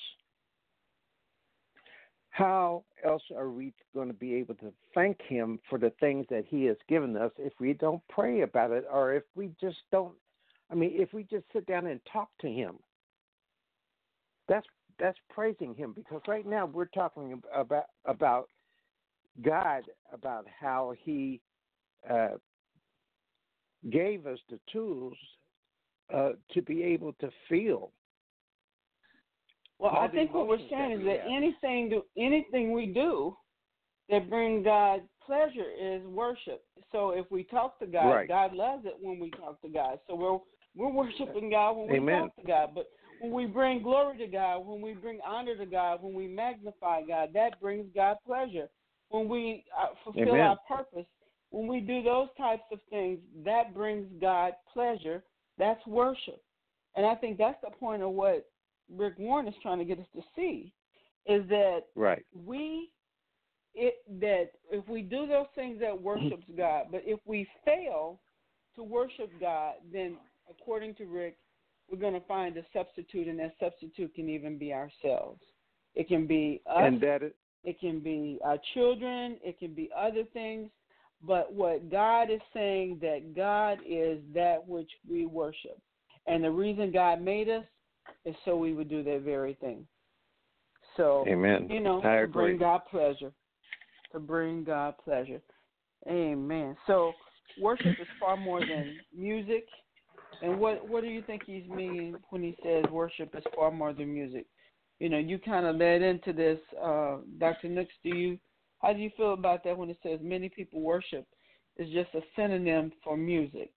How else are we going to be able to thank him for the things that he has given us if we don't pray about it, or if we just don't, I mean, if we just sit down and talk to him? That's that's praising him, because right now we're talking about about God, about how he uh, gave us the tools uh, to be able to feel. Well, I think what we're saying is that anything do, anything we do that brings God pleasure is worship. So if we talk to God, right. God loves it when we talk to God. So we're we're worshiping God when we Amen. talk to God. But when we bring glory to God, when we bring honor to God, when we magnify God, that brings God pleasure. When we uh, fulfill Amen. our purpose, when we do those types of things, that brings God pleasure. That's worship. And I think that's the point of what Rick Warren is trying to get us to see, is that right. we it that if we do those things that worships God, but if we fail to worship God, then according to Rick, we're going to find a substitute, and that substitute can even be ourselves. It can be us. And that is, it can be our children. It can be other things. But what God is saying, that God is that which we worship. And the reason God made us is so we would do that very thing. So, Amen. you know, I to agree. bring God pleasure. To bring God pleasure. Amen. So worship is far more than music. And what, what do you think he's meaning when he says worship is far more than music? You know, you kind of led into this, uh, Doctor Nooks. Do you, how do you feel about that when it says many people worship is just a synonym for music?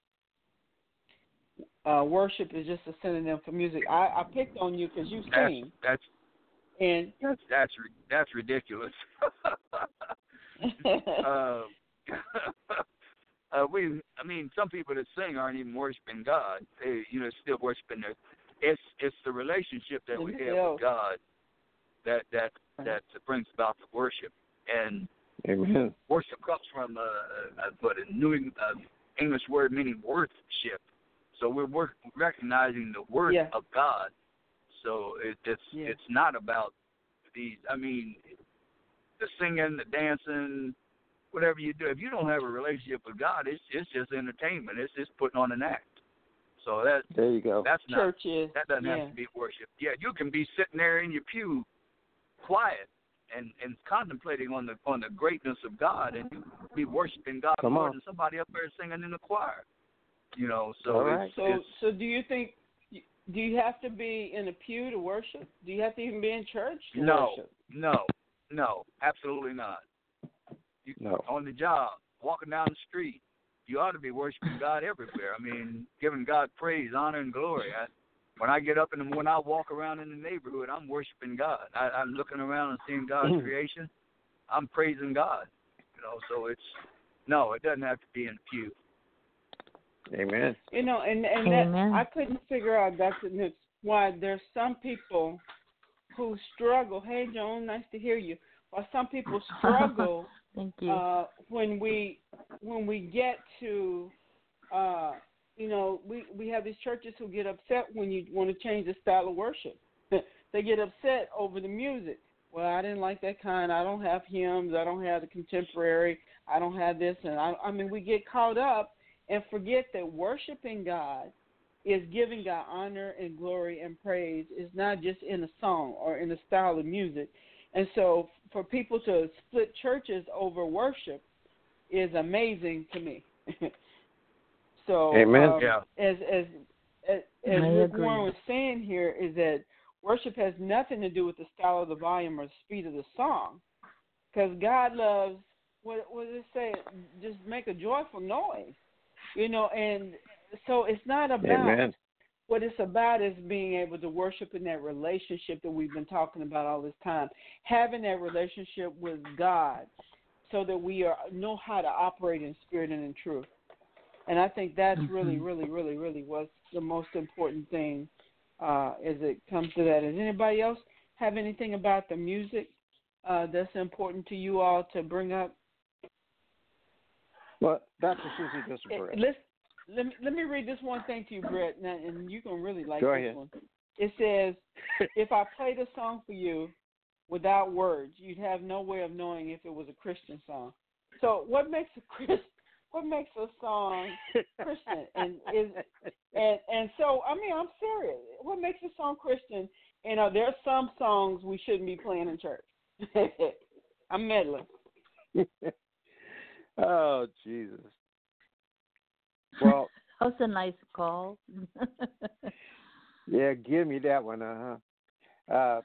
Uh, worship is just a synonym for music. I, I picked on you because you sing. That's and that's that's that's ridiculous. uh, uh, we, I mean, some people that sing aren't even worshiping God. They, you know, still worshiping their. It's it's the relationship that we have with God that that that brings about the worship. And Amen. Worship comes from uh, uh, what a New uh, English word meaning worthship. So we're work, recognizing the worth yeah. of God. So it, it's yeah. it's not about these. I mean, the singing, the dancing, whatever you do. If you don't have a relationship with God, it's it's just entertainment. It's just putting on an act. So that there you go. That's not Churches. that doesn't yeah. have to be worship. Yeah, you can be sitting there in your pew, quiet, and, and contemplating on the on the greatness of God, and you be worshiping God Come more on. than somebody up there singing in the choir. You know, so All right. it's, so it's, so do you think? Do you have to be in a pew to worship? Do you have to even be in church to no, worship? no, no, absolutely not. You, No. On the job, walking down the street, you ought to be worshiping God everywhere. I mean, giving God praise, honor, and glory. I, when I get up and when I walk around in the neighborhood, I'm worshiping God. I, I'm looking around and seeing God's creation. I'm praising God. You know, so it's no, it doesn't have to be in the pew. Amen. You know, and and Amen. that, I couldn't figure out, Doctor Nooks, why there's some people who struggle. Hey, Joan, nice to hear you. Why some people struggle Thank you. uh, when we when we get to, uh, you know, we we have these churches who get upset when you want to change the style of worship. They get upset over the music. Well, I didn't like that kind. I don't have hymns. I don't have the contemporary. I don't have this. And I, I mean, we get caught up and forget that worshiping God is giving God honor and glory and praise. It's not just in a song or in a style of music. And so for people to split churches over worship is amazing to me. so Amen. um, Yeah. as as as, as I Rick agree. Warren was saying here, is that worship has nothing to do with the style of the volume or the speed of the song, because God loves, what, what does it say? Just make a joyful noise. You know, and so it's not about, Amen. what it's about is being able to worship in that relationship that we've been talking about all this time, having that relationship with God so that we are know how to operate in spirit and in truth. And I think that's Mm-hmm. really, really, really, really what's the most important thing uh, as it comes to that. Does anybody else have anything about the music uh, that's important to you all to bring up? Well, Doctor Susie, this is Brett. Let's, let, me, let me read this one thing to you, Brett, and, and you can really like Go this ahead. one. It says, if I played a song for you without words, you'd have no way of knowing if it was a Christian song. So what makes a Christ, what makes a song Christian? And is and and so I mean I'm serious. What makes a song Christian? You know, there are some songs we shouldn't be playing in church. I'm meddling. Oh Jesus. Well, that was a nice call. Yeah, give me that one, uh-huh. Uh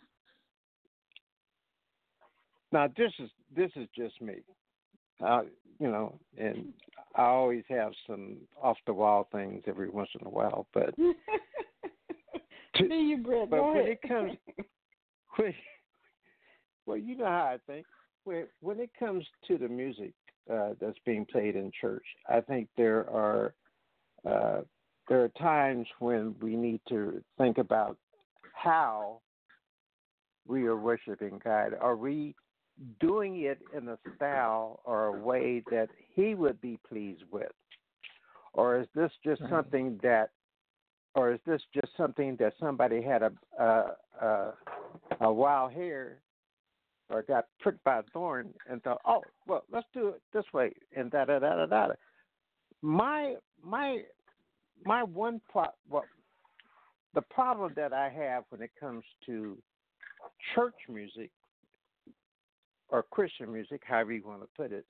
Now this is this is just me, uh, you know, and I always have some off the wall things every once in a while. But Me, you, Brett. but Go when ahead. it comes, when, well, you know how I think. When when it comes to the music uh, that's being played in church, I think there are uh, there are times when we need to think about how we are worshiping God. Are we doing it in a style or a way that He would be pleased with, or is this just Right. something that, or is this just something that somebody had a a, a, a wild hair or got pricked by a thorn and thought, oh well, let's do it this way and da da da da da. My my my one pro- well, the problem that I have when it comes to church music or Christian music, however you want to put it,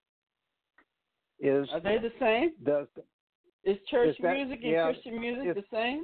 is Are they the same? does Is church is that- music and yeah, Christian music it's- the same?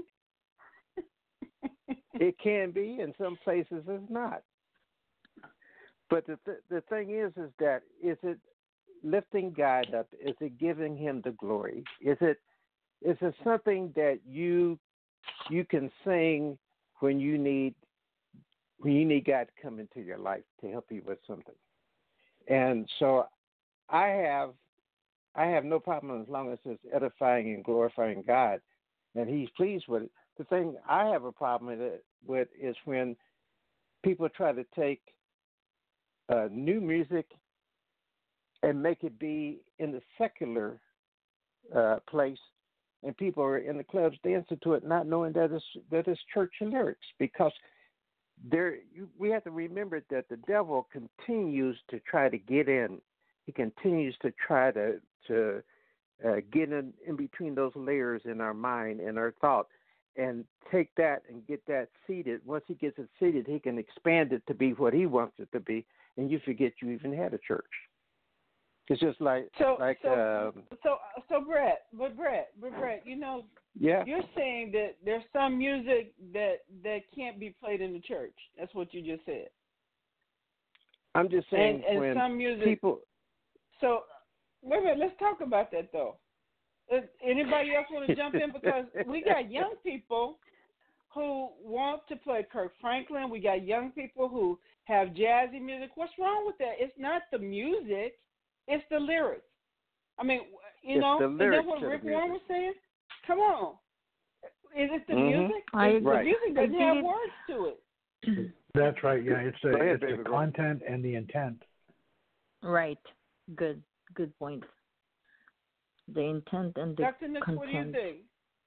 it can be, in some places it's not. But the th- the thing is, is that is it lifting God up? Is it giving Him the glory? Is it is it something that you you can sing when you need when you need God to come into your life to help you with something? And so I have I have no problem as long as it's edifying and glorifying God, and He's pleased with it. The thing I have a problem with, it, with is when people try to take uh, new music and make it be in the secular uh, place, and people are in the clubs dancing to it, not knowing that it's that it's church lyrics. Because there, you, we have to remember that the devil continues to try to get in. He continues to try to to uh, get in, in between those layers in our mind and our thought, and take that and get that seated. Once he gets it seated, he can expand it to be what he wants it to be, and you forget you even had a church. It's just like So, like so, um, so, so, Brett, but Brett, but Brett, you know, yeah. you're saying that there's some music that that can't be played in the church. That's what you just said. I'm just saying And, and when some music. people. So, wait a minute. Let's talk about that though. Does anybody else want to jump in? Because we got young people who want to play Kirk Franklin. We got young people who have jazzy music. What's wrong with that? It's not the music. It's the lyrics. I mean, you It's know, the is that lyrics what to the Rick Warren was music. saying? Come on. Is it the Mhm. music? I It's- agree. The Right. music doesn't I have think words to it. That's right. Yeah, it's a, Go ahead, it's baby, the go. content and the intent. Right. Good. Good point. The intent and the Doctor Nix, content. what do you think?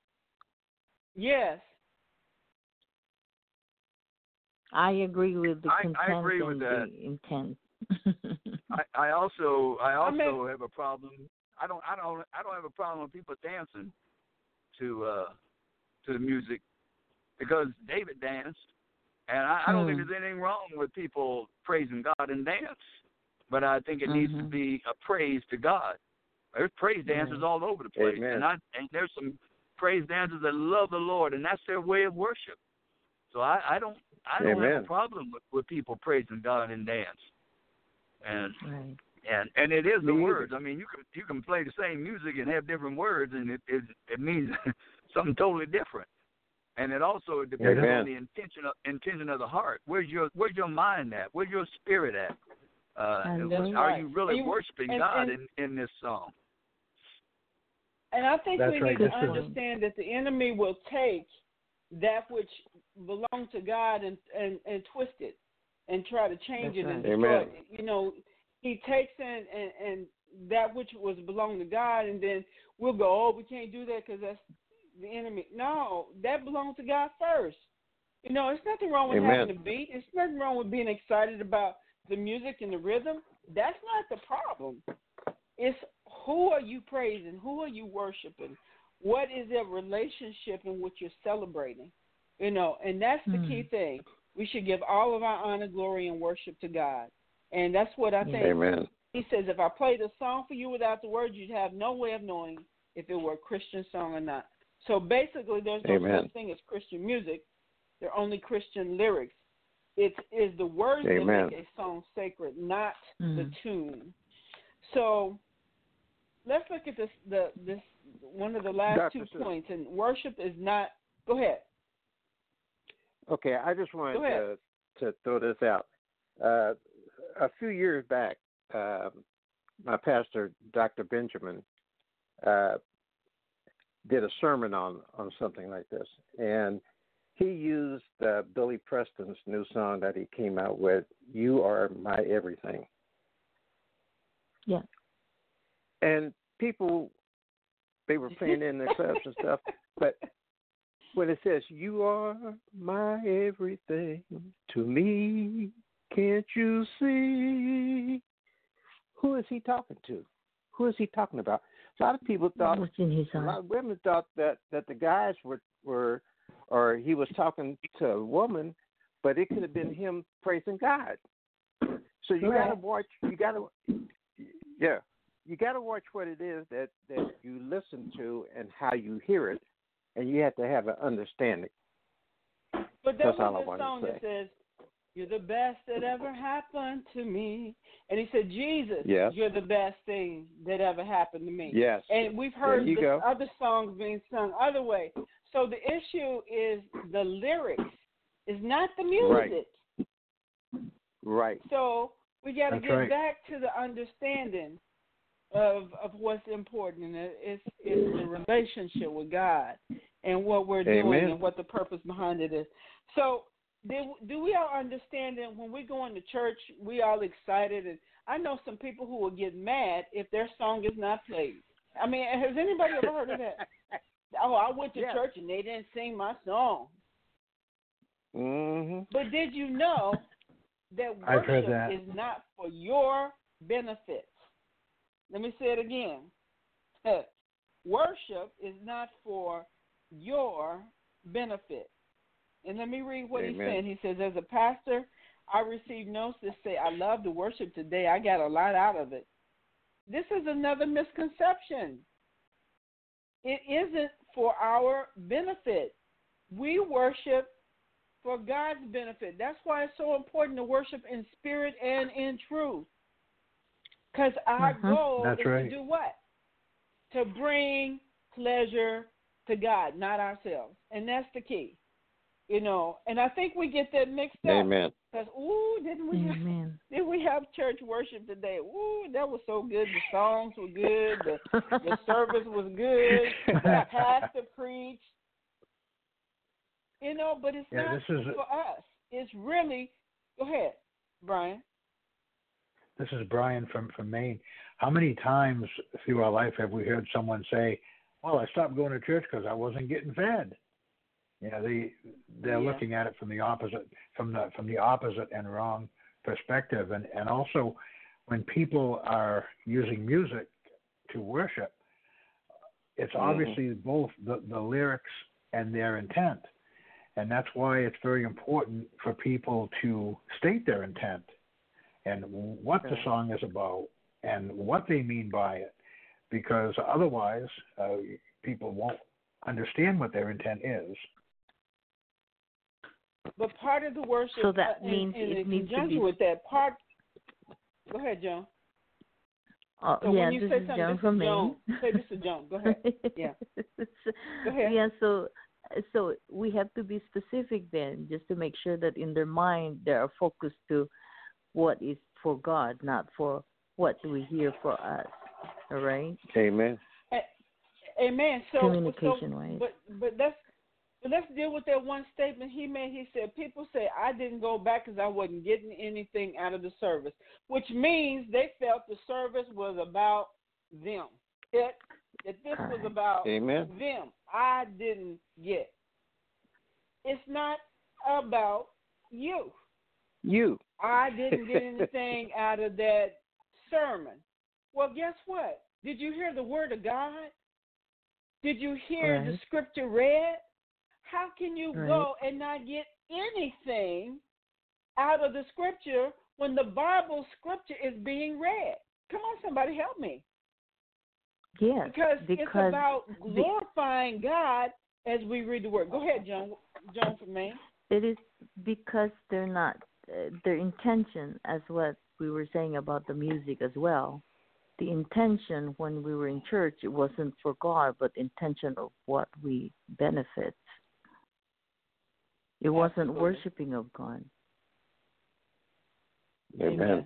Yes. I agree with the I- I content agree with and that. the intent. I, I also I I also mean- have a problem. I don't I don't I don't have a problem with people dancing to uh to the music, because David danced, and I, I don't think Hmm. there's anything wrong with people praising God and dance, but I think it needs to Mhm. be a praise to God. There's praise dancers Right. all over the place, Amen. and I and there's some praise dancers that love the Lord, and that's their way of worship. So I, I don't I don't have Amen. a problem with, with people praising God and dance. And Right. and and it is the Me either. words. I mean, you can you can play the same music and have different words, and it it, it means something totally different. And it also depends Amen. on the intention of, intention of the heart. Where's your where's your mind at? Where's your spirit at? Uh, And and then- are you really And you- worshiping and- God and- in, in this song? And I think That's we right. need Good to point. understand that the enemy will take that which belongs to God and, and, and twist it and try to change That's it and right. destroy Amen. it. You know, he takes in and, and that which was belonged to God, and then we'll go, oh, we can't do that because that's the enemy. No, that belongs to God first. You know, it's nothing wrong with Amen. having a beat. It's nothing wrong with being excited about the music and the rhythm. That's not the problem. It's who are you praising? Who are you worshiping? What is their relationship in which you're celebrating? You know, and that's the Mm. key thing. We should give all of our honor, glory, and worship to God. And that's what I think. Amen. He says, if I played a song for you without the words, you'd have no way of knowing if it were a Christian song or not. So basically, there's no Amen. such thing as Christian music. They're only Christian lyrics. It is the words Amen. that make a song sacred, not Mm. the tune. So let's look at this. The this one of the last Doctor two Seuss. points. And worship is not. Go ahead. Okay, I just wanted Go ahead. to to throw this out. Uh, a few years back, uh, my pastor, Doctor Benjamin, uh, did a sermon on, on something like this, and he used uh, Billy Preston's new song that he came out with, "You Are My Everything." Yeah. And people, they were playing in their clubs and stuff, but when it says, "You are my everything to me, can't you see?" Who is he talking to? Who is he talking about? A lot of people thought, What's in his a lot heart? of women thought that, that the guys were, were, or he was talking to a woman, but it could have been him praising God. So you got to watch, you got to, yeah, you got to watch what it is that, that you listen to and how you hear it. And you have to have an understanding. But there That's all I was a wanted song to that say. says, "You're the best that ever happened to me." And he said, "Jesus, Yes. you're the best thing that ever happened to me." Yes. And we've There heard you this go. other songs being sung other way. So the issue is the lyrics, is not the music. Right. So we got to That's get right. back to the understanding of of what's important, and it- it's it's the relationship with God and what we're doing Amen. and what the purpose behind it is. So do, do we all understand that when we go into church, we all excited? And I know some people who will get mad if their song is not played. I mean, has anybody ever heard of that? Oh, I went to Yeah. church and they didn't sing my song. Mm-hmm. But did you know that I've heard worship that. is not for your benefit? Let me say it again. Worship is not for your benefit. And let me read what Amen. he's saying. He says, as a pastor, I received notes that say, I love the worship today. I got a lot out of it. This is another misconception. It isn't for our benefit. We worship for God's benefit. That's why it's so important to worship in spirit and in truth. Because our Mhm. goal That's is right. to do what? To bring pleasure to God, not ourselves. And that's the key. You know, and I think we get that mixed up. Amen. Because, ooh, didn't we have, Amen. did we have church worship today? Ooh, that was so good. The songs were good. The, the service was good. The pastor preached. You know, but it's Yeah, not this is for us. It's really, go ahead, Brian. this is Brian from, from Maine. How many times through our life have we heard someone say, "Well, I stopped going to church because I wasn't getting fed"? You know, they they're Yeah. looking at it from the opposite from the from the opposite and wrong perspective. And, and also when people are using music to worship, it's Mhm. obviously both the, the lyrics and their intent. And that's why it's very important for people to state their intent and what the Okay. song is about and what they mean by it, because otherwise uh, people won't understand what their intent is. But part of the worship, So that uh, in, means in, it in needs to conjunction be- with that part. Go ahead, Joan. Oh, So yeah, when you this say is something, Joan this from is Maine. Joan. Say this is Joan. Go ahead. Yeah. Go ahead. Yeah, so so we have to be specific then, just to make sure that in their mind they are focused to what is for God, not for what we hear for us. All right? Amen. Amen. So, Communication so, wise. but but let's but let's deal with that one statement he made. He said, "People say I didn't go back because I wasn't getting anything out of the service," which means they felt the service was about them. That that this was about Amen. them. I didn't get. It's not about you. You. I didn't get anything out of that sermon. Well, guess what? Did you hear the word of God? Did you hear right. the scripture read? How can you right. go and not get anything out of the scripture when the Bible scripture is being read? Come on, somebody help me. Yes, because, because it's about glorifying God as we read the word. Go ahead, John. John from Maine. It is because they're not, uh, their intention, as what we were saying about the music as well, the intention when we were in church, it wasn't for God, but intention of what we benefit. It wasn't Absolutely. worshiping of God. Amen.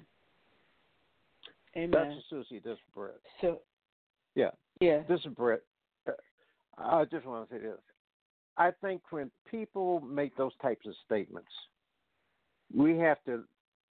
Amen. Doctor Susie, this is Brett. So, yeah. Yeah. This is Brett. Uh, I just want to say this. I think when people make those types of statements, we have to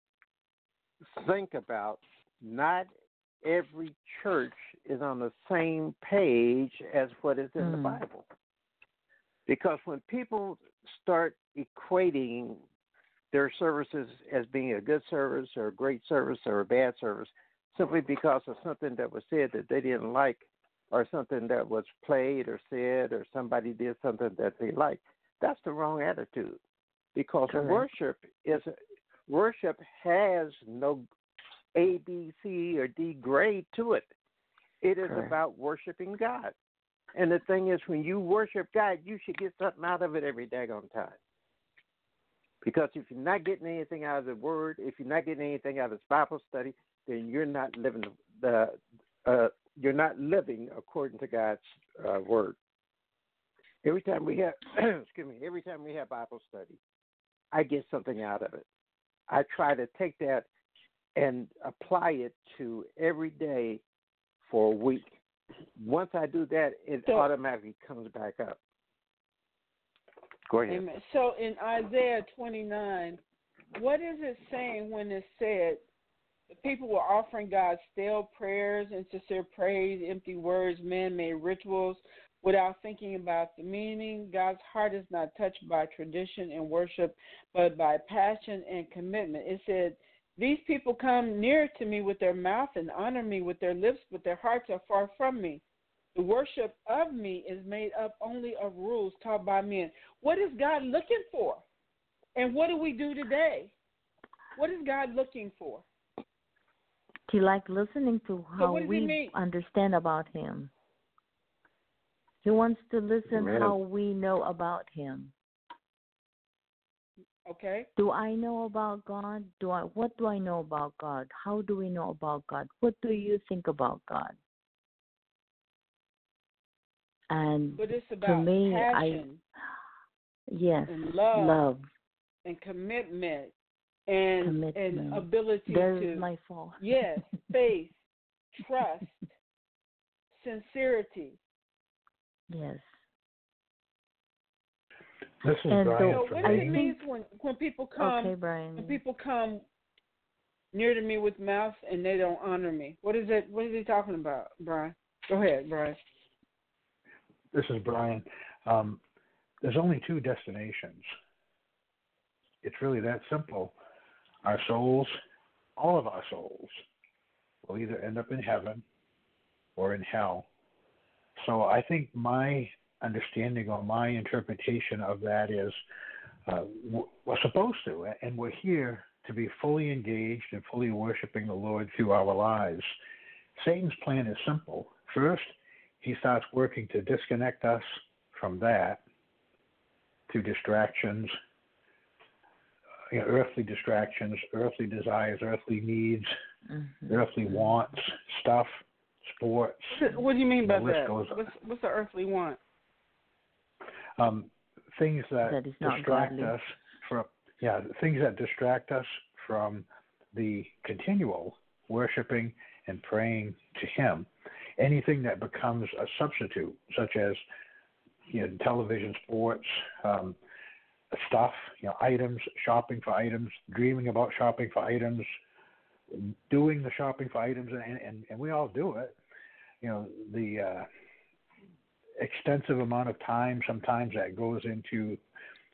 think about not every church is on the same page as what is in mm. the Bible. Because when people start equating their services as being a good service or a great service or a bad service simply because of something that was said that they didn't like or something that was played or said or somebody did something that they liked, that's the wrong attitude. Because Correct. worship is worship has no A, B, C, or D grade to it. It is Correct. about worshiping God. And the thing is, when you worship God, you should get something out of it every daggone time. Because if you're not getting anything out of the Word, if you're not getting anything out of this Bible study, then you're not living the uh, you're not living according to God's uh, Word. Every time we have, excuse me, every time we have Bible study, I get something out of it. I try to take that and apply it to every day for a week. Once I do that, it so, automatically comes back up. Go ahead. Amen. So in Isaiah twenty-nine, what is it saying when it said the people were offering God stale prayers, insincere praise, empty words, man-made rituals, without thinking about the meaning? God's heart is not touched by tradition and worship, but by passion and commitment. It said, these people come near to me with their mouth and honor me with their lips, but their hearts are far from me. The worship of me is made up only of rules taught by men. What is God looking for? And what do we do today? What is God looking for? He likes listening to how so we understand about him. He wants to listen Amen. how we know about him. Okay. Do I know about God? Do I? What do I know about God? How do we know about God? What do you think about God? And but it's about to me, passion, I yes, and love, love, and commitment, and commitment. and ability There's to my fault. Yes, faith, trust, sincerity. Yes. This is and Brian so from what Maine. it means when when people come okay, Brian. when people come near to me with mouth and they don't honor me. What is it? What is he talking about, Brian? Go ahead, Brian. This is Brian. Um, there's only two destinations. It's really that simple. Our souls, all of our souls, will either end up in heaven or in hell. So I think my understanding or my interpretation of that is uh, we're supposed to, and we're here to be fully engaged and fully worshiping the Lord through our lives. Satan's plan is simple. First, he starts working to disconnect us from that through distractions, you know, earthly distractions, earthly desires, earthly needs, mm-hmm. earthly wants, stuff, sports. What do you mean by that? Goes What's, what's the earthly want? Um, things that, that distract godly. us from, yeah, things that distract us from the continual worshiping and praying to Him. Anything that becomes a substitute, such as you know, television, sports, um, stuff, you know, items, shopping for items, dreaming about shopping for items, doing the shopping for items, and, and, and we all do it. You know, the uh, extensive amount of time sometimes that goes into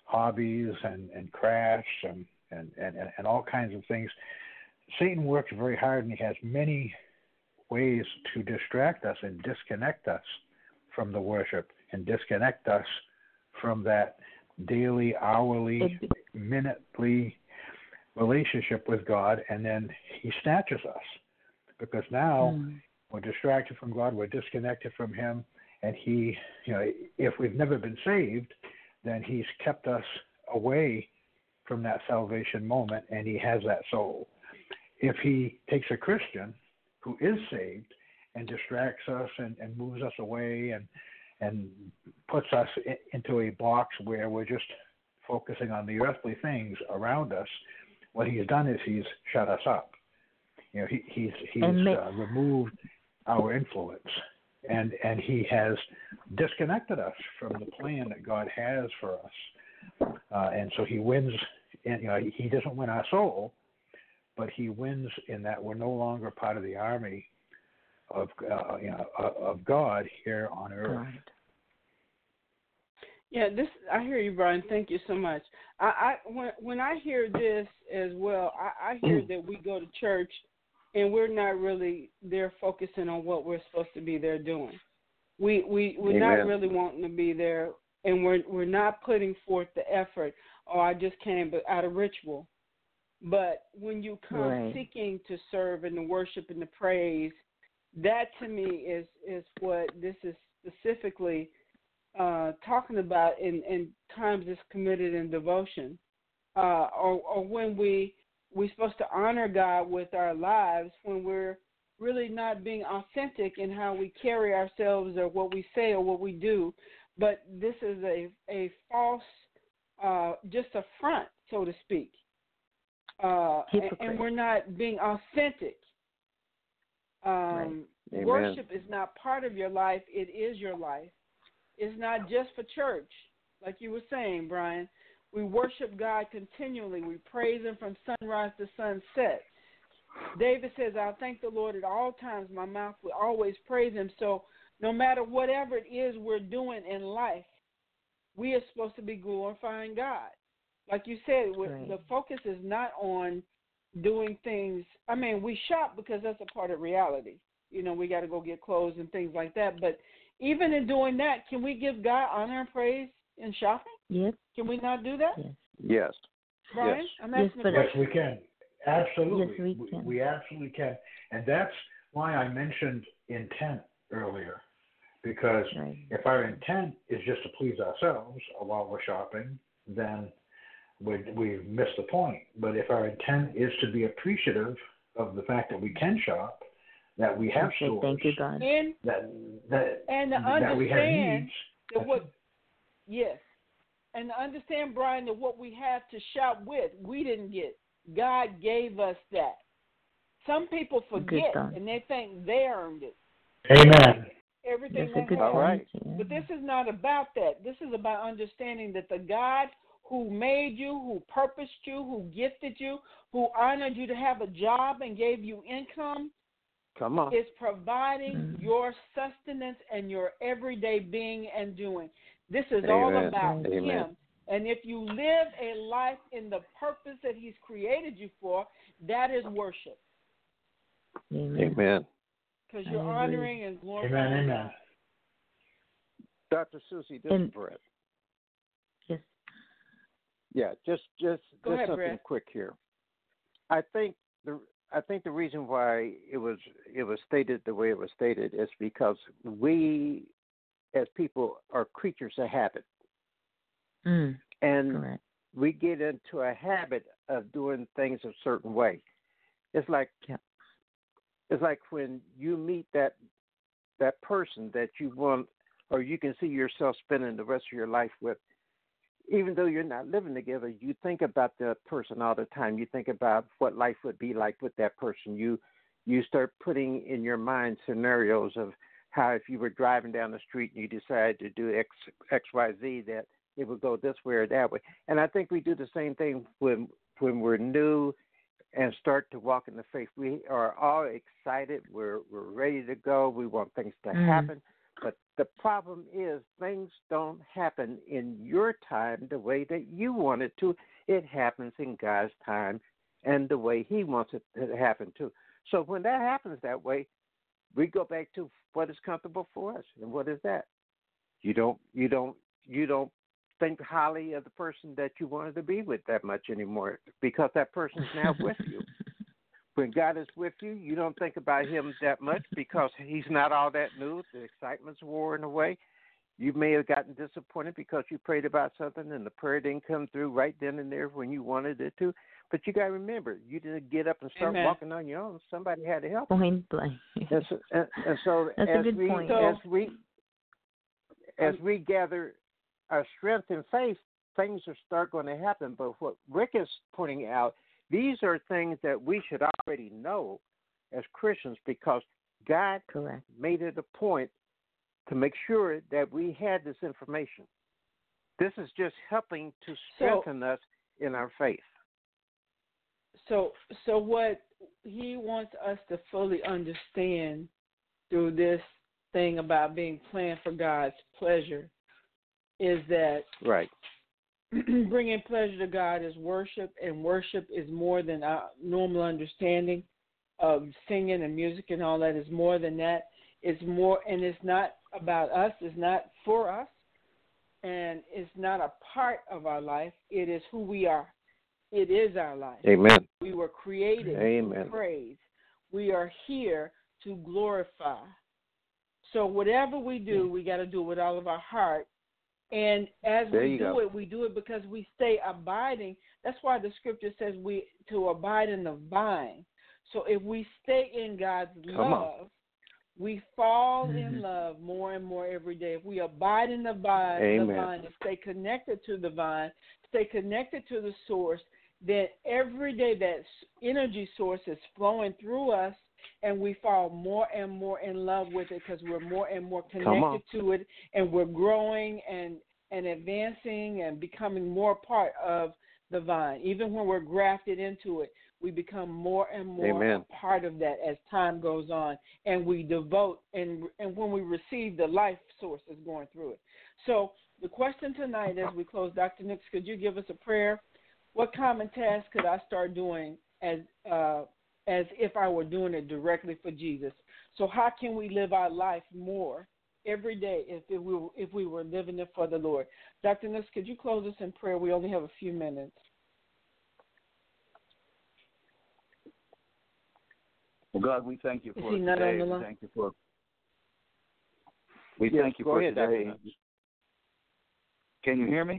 hobbies and, and crafts and, and, and, and all kinds of things. Satan works very hard, and he has many ways to distract us and disconnect us from the worship and disconnect us from that daily, hourly, minutely relationship with God, and then he snatches us because now mm. we're distracted from God, we're disconnected from him, and he, you know, if we've never been saved, then he's kept us away from that salvation moment, and he has that soul. If he takes a Christian who is saved and distracts us and, and moves us away and and puts us in, into a box where we're just focusing on the earthly things around us, what he's done is he's shut us up. You know, he, he's he's uh, removed our influence, and and he has disconnected us from the plan that God has for us. Uh, and so he wins. And, you know, he doesn't win our soul, but he wins in that we're no longer part of the army of uh, you know of God here on earth. Right. Yeah, this I hear you, Brian. Thank you so much. I, I when when I hear this as well, I, I hear that we go to church and we're not really there focusing on what we're supposed to be there doing. We we we're Amen. Not really wanting to be there, and we're we're not putting forth the effort. Oh, I just came but out of ritual. But when you come right. seeking to serve and to worship and to praise, that to me is, is what this is specifically uh, talking about in, in times it's committed in devotion. Uh, or, or when we, we're supposed to honor God with our lives when we're really not being authentic in how we carry ourselves or what we say or what we do. But this is a, a false, uh, just a front, so to speak. Uh, and, and we're not being authentic. Um, right. Worship is not part of your life. It is your life. It's not just for church. Like you were saying, Brian, we worship God continually. We praise him from sunrise to sunset. David says, I'll thank the Lord at all times. My mouth will always praise him. So no matter whatever it is we're doing in life, we are supposed to be glorifying God. Like you said, right. the focus is not on doing things. I mean, we shop because that's a part of reality. You know, we got to go get clothes and things like that. But even in doing that, can we give God honor and praise in shopping? Yes. Can we not do that? Yes. Yes. Brian? Yes. I'm asking yes, yes, we can. Absolutely. Yes, we can. We, we absolutely can. And that's why I mentioned intent earlier. Because right. if our intent is just to please ourselves while we're shopping, then we we missed the point. But if our intent is to be appreciative of the fact that we can shop, that we have okay, stores, thank you, God. And, that that and to that we have understand needs. That what, yes, and to understand, Brian, that what we have to shop with, we didn't get. God gave us that. Some people forget and they think they earned it. Amen. Everything That's they have. Right. But this is not about that. This is about understanding that the God who made you, who purposed you, who gifted you, who honored you to have a job and gave you income, Come on. is providing mm-hmm. your sustenance and your everyday being and doing. This is Amen. all about Amen. him. And if you live a life in the purpose that he's created you for, that is worship. Amen. Amen. Because you're honoring and glorifying Amen. God. Doctor Susie, this and, is Brett. Yes. Yeah, just just, Go just ahead, something Brett. quick here. I think the I think the reason why it was it was stated the way it was stated is because we as people are creatures of habit. Mm, and correct. we get into a habit of doing things a certain way. It's like yeah. it's like when you meet that that person that you want or you can see yourself spending the rest of your life with. Even though you're not living together, you think about that person all the time. You think about what life would be like with that person. You you start putting in your mind scenarios of how if you were driving down the street and you decided to do X, X, Y, Z, that it would go this way or that way. And I think we do the same thing when when we're new and start to walk in the faith. We are all excited. We're we're ready to go. We want things to mm. happen. But The problem is things don't happen in your time the way that you want it to. It happens in God's time and the way He wants it to happen too. So when that happens that way, we go back to what is comfortable for us. And what is that? You don't you don't you don't think highly of the person that you wanted to be with that much anymore because that person is now with you. When God is with you, you don't think about him that much because he's not all that new. The excitement's worn away. You may have gotten disappointed because you prayed about something and the prayer didn't come through right then and there when you wanted it to. But you got to remember, you didn't get up and start Amen. walking on your own. Somebody had to help. Point blank. And so, and, and so That's as a good we point. as we as we gather our strength and faith, things are start going to happen. But what Rick is pointing out, these are things that we should already know as Christians because God Correct. made it a point to make sure that we had this information. This is just helping to strengthen so, us in our faith. So, so what he wants us to fully understand through this thing about being planned for God's pleasure is that right. bringing pleasure to God is worship, and worship is more than our normal understanding of singing and music and all that. Is more than that. It's more, and it's not about us. It's not for us, and it's not a part of our life. It is who we are. It is our life. Amen. We were created Amen. to praise. We are here to glorify. So whatever we do, we got to do it with all of our heart. And as there we do go. it, we do it because we stay abiding. That's why the scripture says we to abide in the vine. So if we stay in God's Come love, on. we fall Mm-hmm. in love more and more every day. If we abide in the vine, Amen. the vine and stay connected to the vine, stay connected to the source, then every day that energy source is flowing through us, and we fall more and more in love with it because we're more and more connected to it, and we're growing and, and advancing and becoming more part of the vine. Even when we're grafted into it, we become more and more Amen. a part of that as time goes on, and we devote, and and when we receive the life sources going through it. So the question tonight as we close, Doctor Nix, could you give us a prayer? What common task could I start doing as uh, as if I were doing it directly for Jesus? So how can we live our life more every day if, if we were, if we were living it for the Lord? Doctor Nix, could you close us in prayer? We only have a few minutes. Well, God, we thank you Is for he not today. on the We line? thank you for. We Yes, thank you go for ahead, today. Doctor Can you hear me?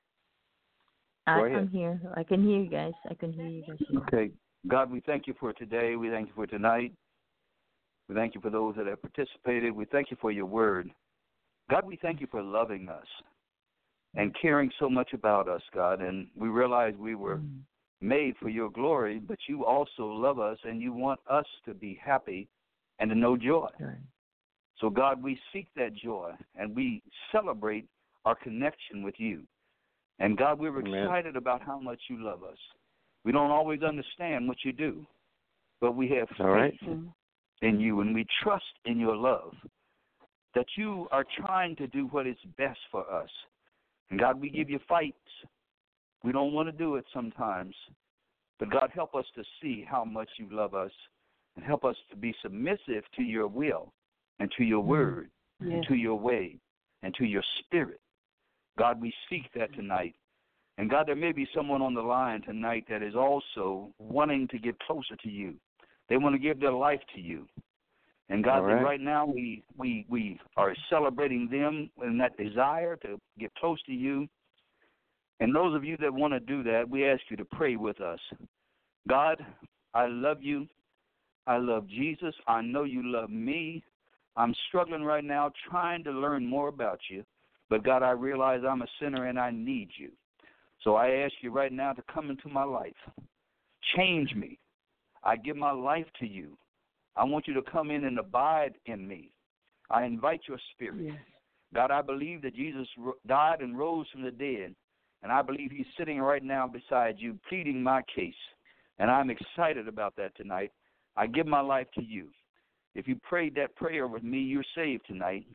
I, Go ahead. I'm here. I can hear you guys. I can hear you guys. Okay. God, we thank you for today. We thank you for tonight. We thank you for those that have participated. We thank you for your word. God, we thank you for loving us and caring so much about us, God. And we realize we were made for your glory, but you also love us and you want us to be happy and to know joy. Right. So, God, we seek that joy and we celebrate our connection with you. And, God, we're Amen. excited about how much you love us. We don't always understand what you do, but we have faith All right. in you and we trust in your love, that you are trying to do what is best for us. And, God, we give you fights. We don't want to do it sometimes, but, God, help us to see how much you love us and help us to be submissive to your will and to your word Yes. and to your way and to your spirit. God, we seek that tonight. And, God, there may be someone on the line tonight that is also wanting to get closer to you. They want to give their life to you. And, God, All right. right now we, we, we are celebrating them in that desire to get close to you. And those of you that want to do that, we ask you to pray with us. God, I love you. I love Jesus. I know you love me. I'm struggling right now trying to learn more about you. But, God, I realize I'm a sinner and I need you. So I ask you right now to come into my life. Change me. I give my life to you. I want you to come in and abide in me. I invite your spirit. Yes. God, I believe that Jesus died and rose from the dead, and I believe he's sitting right now beside you pleading my case, and I'm excited about that tonight. I give my life to you. If you prayed that prayer with me, you're saved tonight.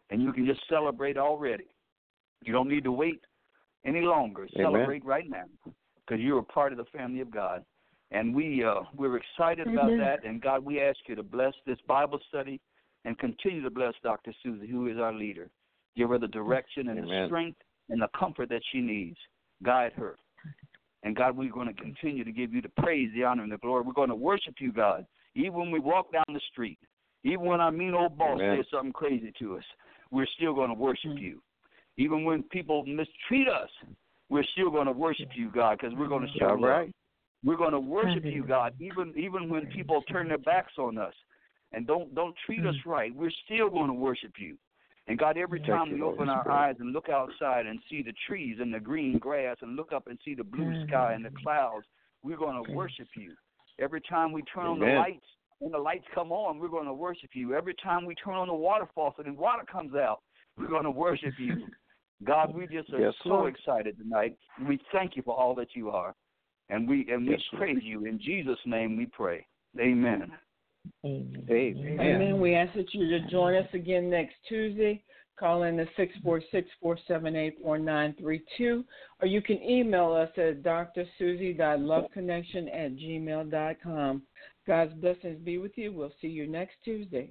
and you can just celebrate already. You don't need to wait any longer. Amen. Celebrate right now, because you're a part of the family of God. And we, uh, we're excited about Amen. that. And, God, we ask you to bless this Bible study and continue to bless Doctor Susie, who is our leader. Give her the direction and Amen. the strength and the comfort that she needs. Guide her. And, God, we're going to continue to give you the praise, the honor, and the glory. We're going to worship you, God, even when we walk down the street. Even when our mean old boss Amen. says something crazy to us, we're still going to worship Mm-hmm. you. Even when people mistreat us, we're still going to worship you, God, because we're going to show All love. right. We're going to worship you, God, even even when people turn their backs on us and don't don't treat us right. We're still going to worship you. And, God, every Thank time you, we Holy open our Spirit. eyes and look outside and see the trees and the green grass and look up and see the blue sky and the clouds, we're going to worship you. Every time we turn on the Amen. lights, when the lights come on, we're going to worship you. Every time we turn on the water faucet and water comes out, we're going to worship you. God, we just are Yes, so Lord. excited tonight. We thank you for all that you are. And we and we Yes, Lord. praise you. In Jesus' name we pray. Amen. Amen. Amen. Amen. We ask that you to join us again next Tuesday. Call in the six four six, four seven eight, four nine three two, or you can email us at d r susie dot love connection at gmail dot com. God's blessings be with you. We'll see you next Tuesday.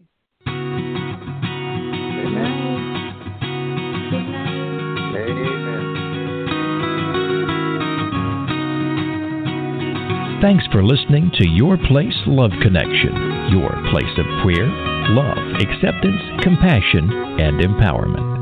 Amen. Amen. Thanks for listening to Your Place Love Connection, your place of prayer, love, acceptance, compassion, and empowerment.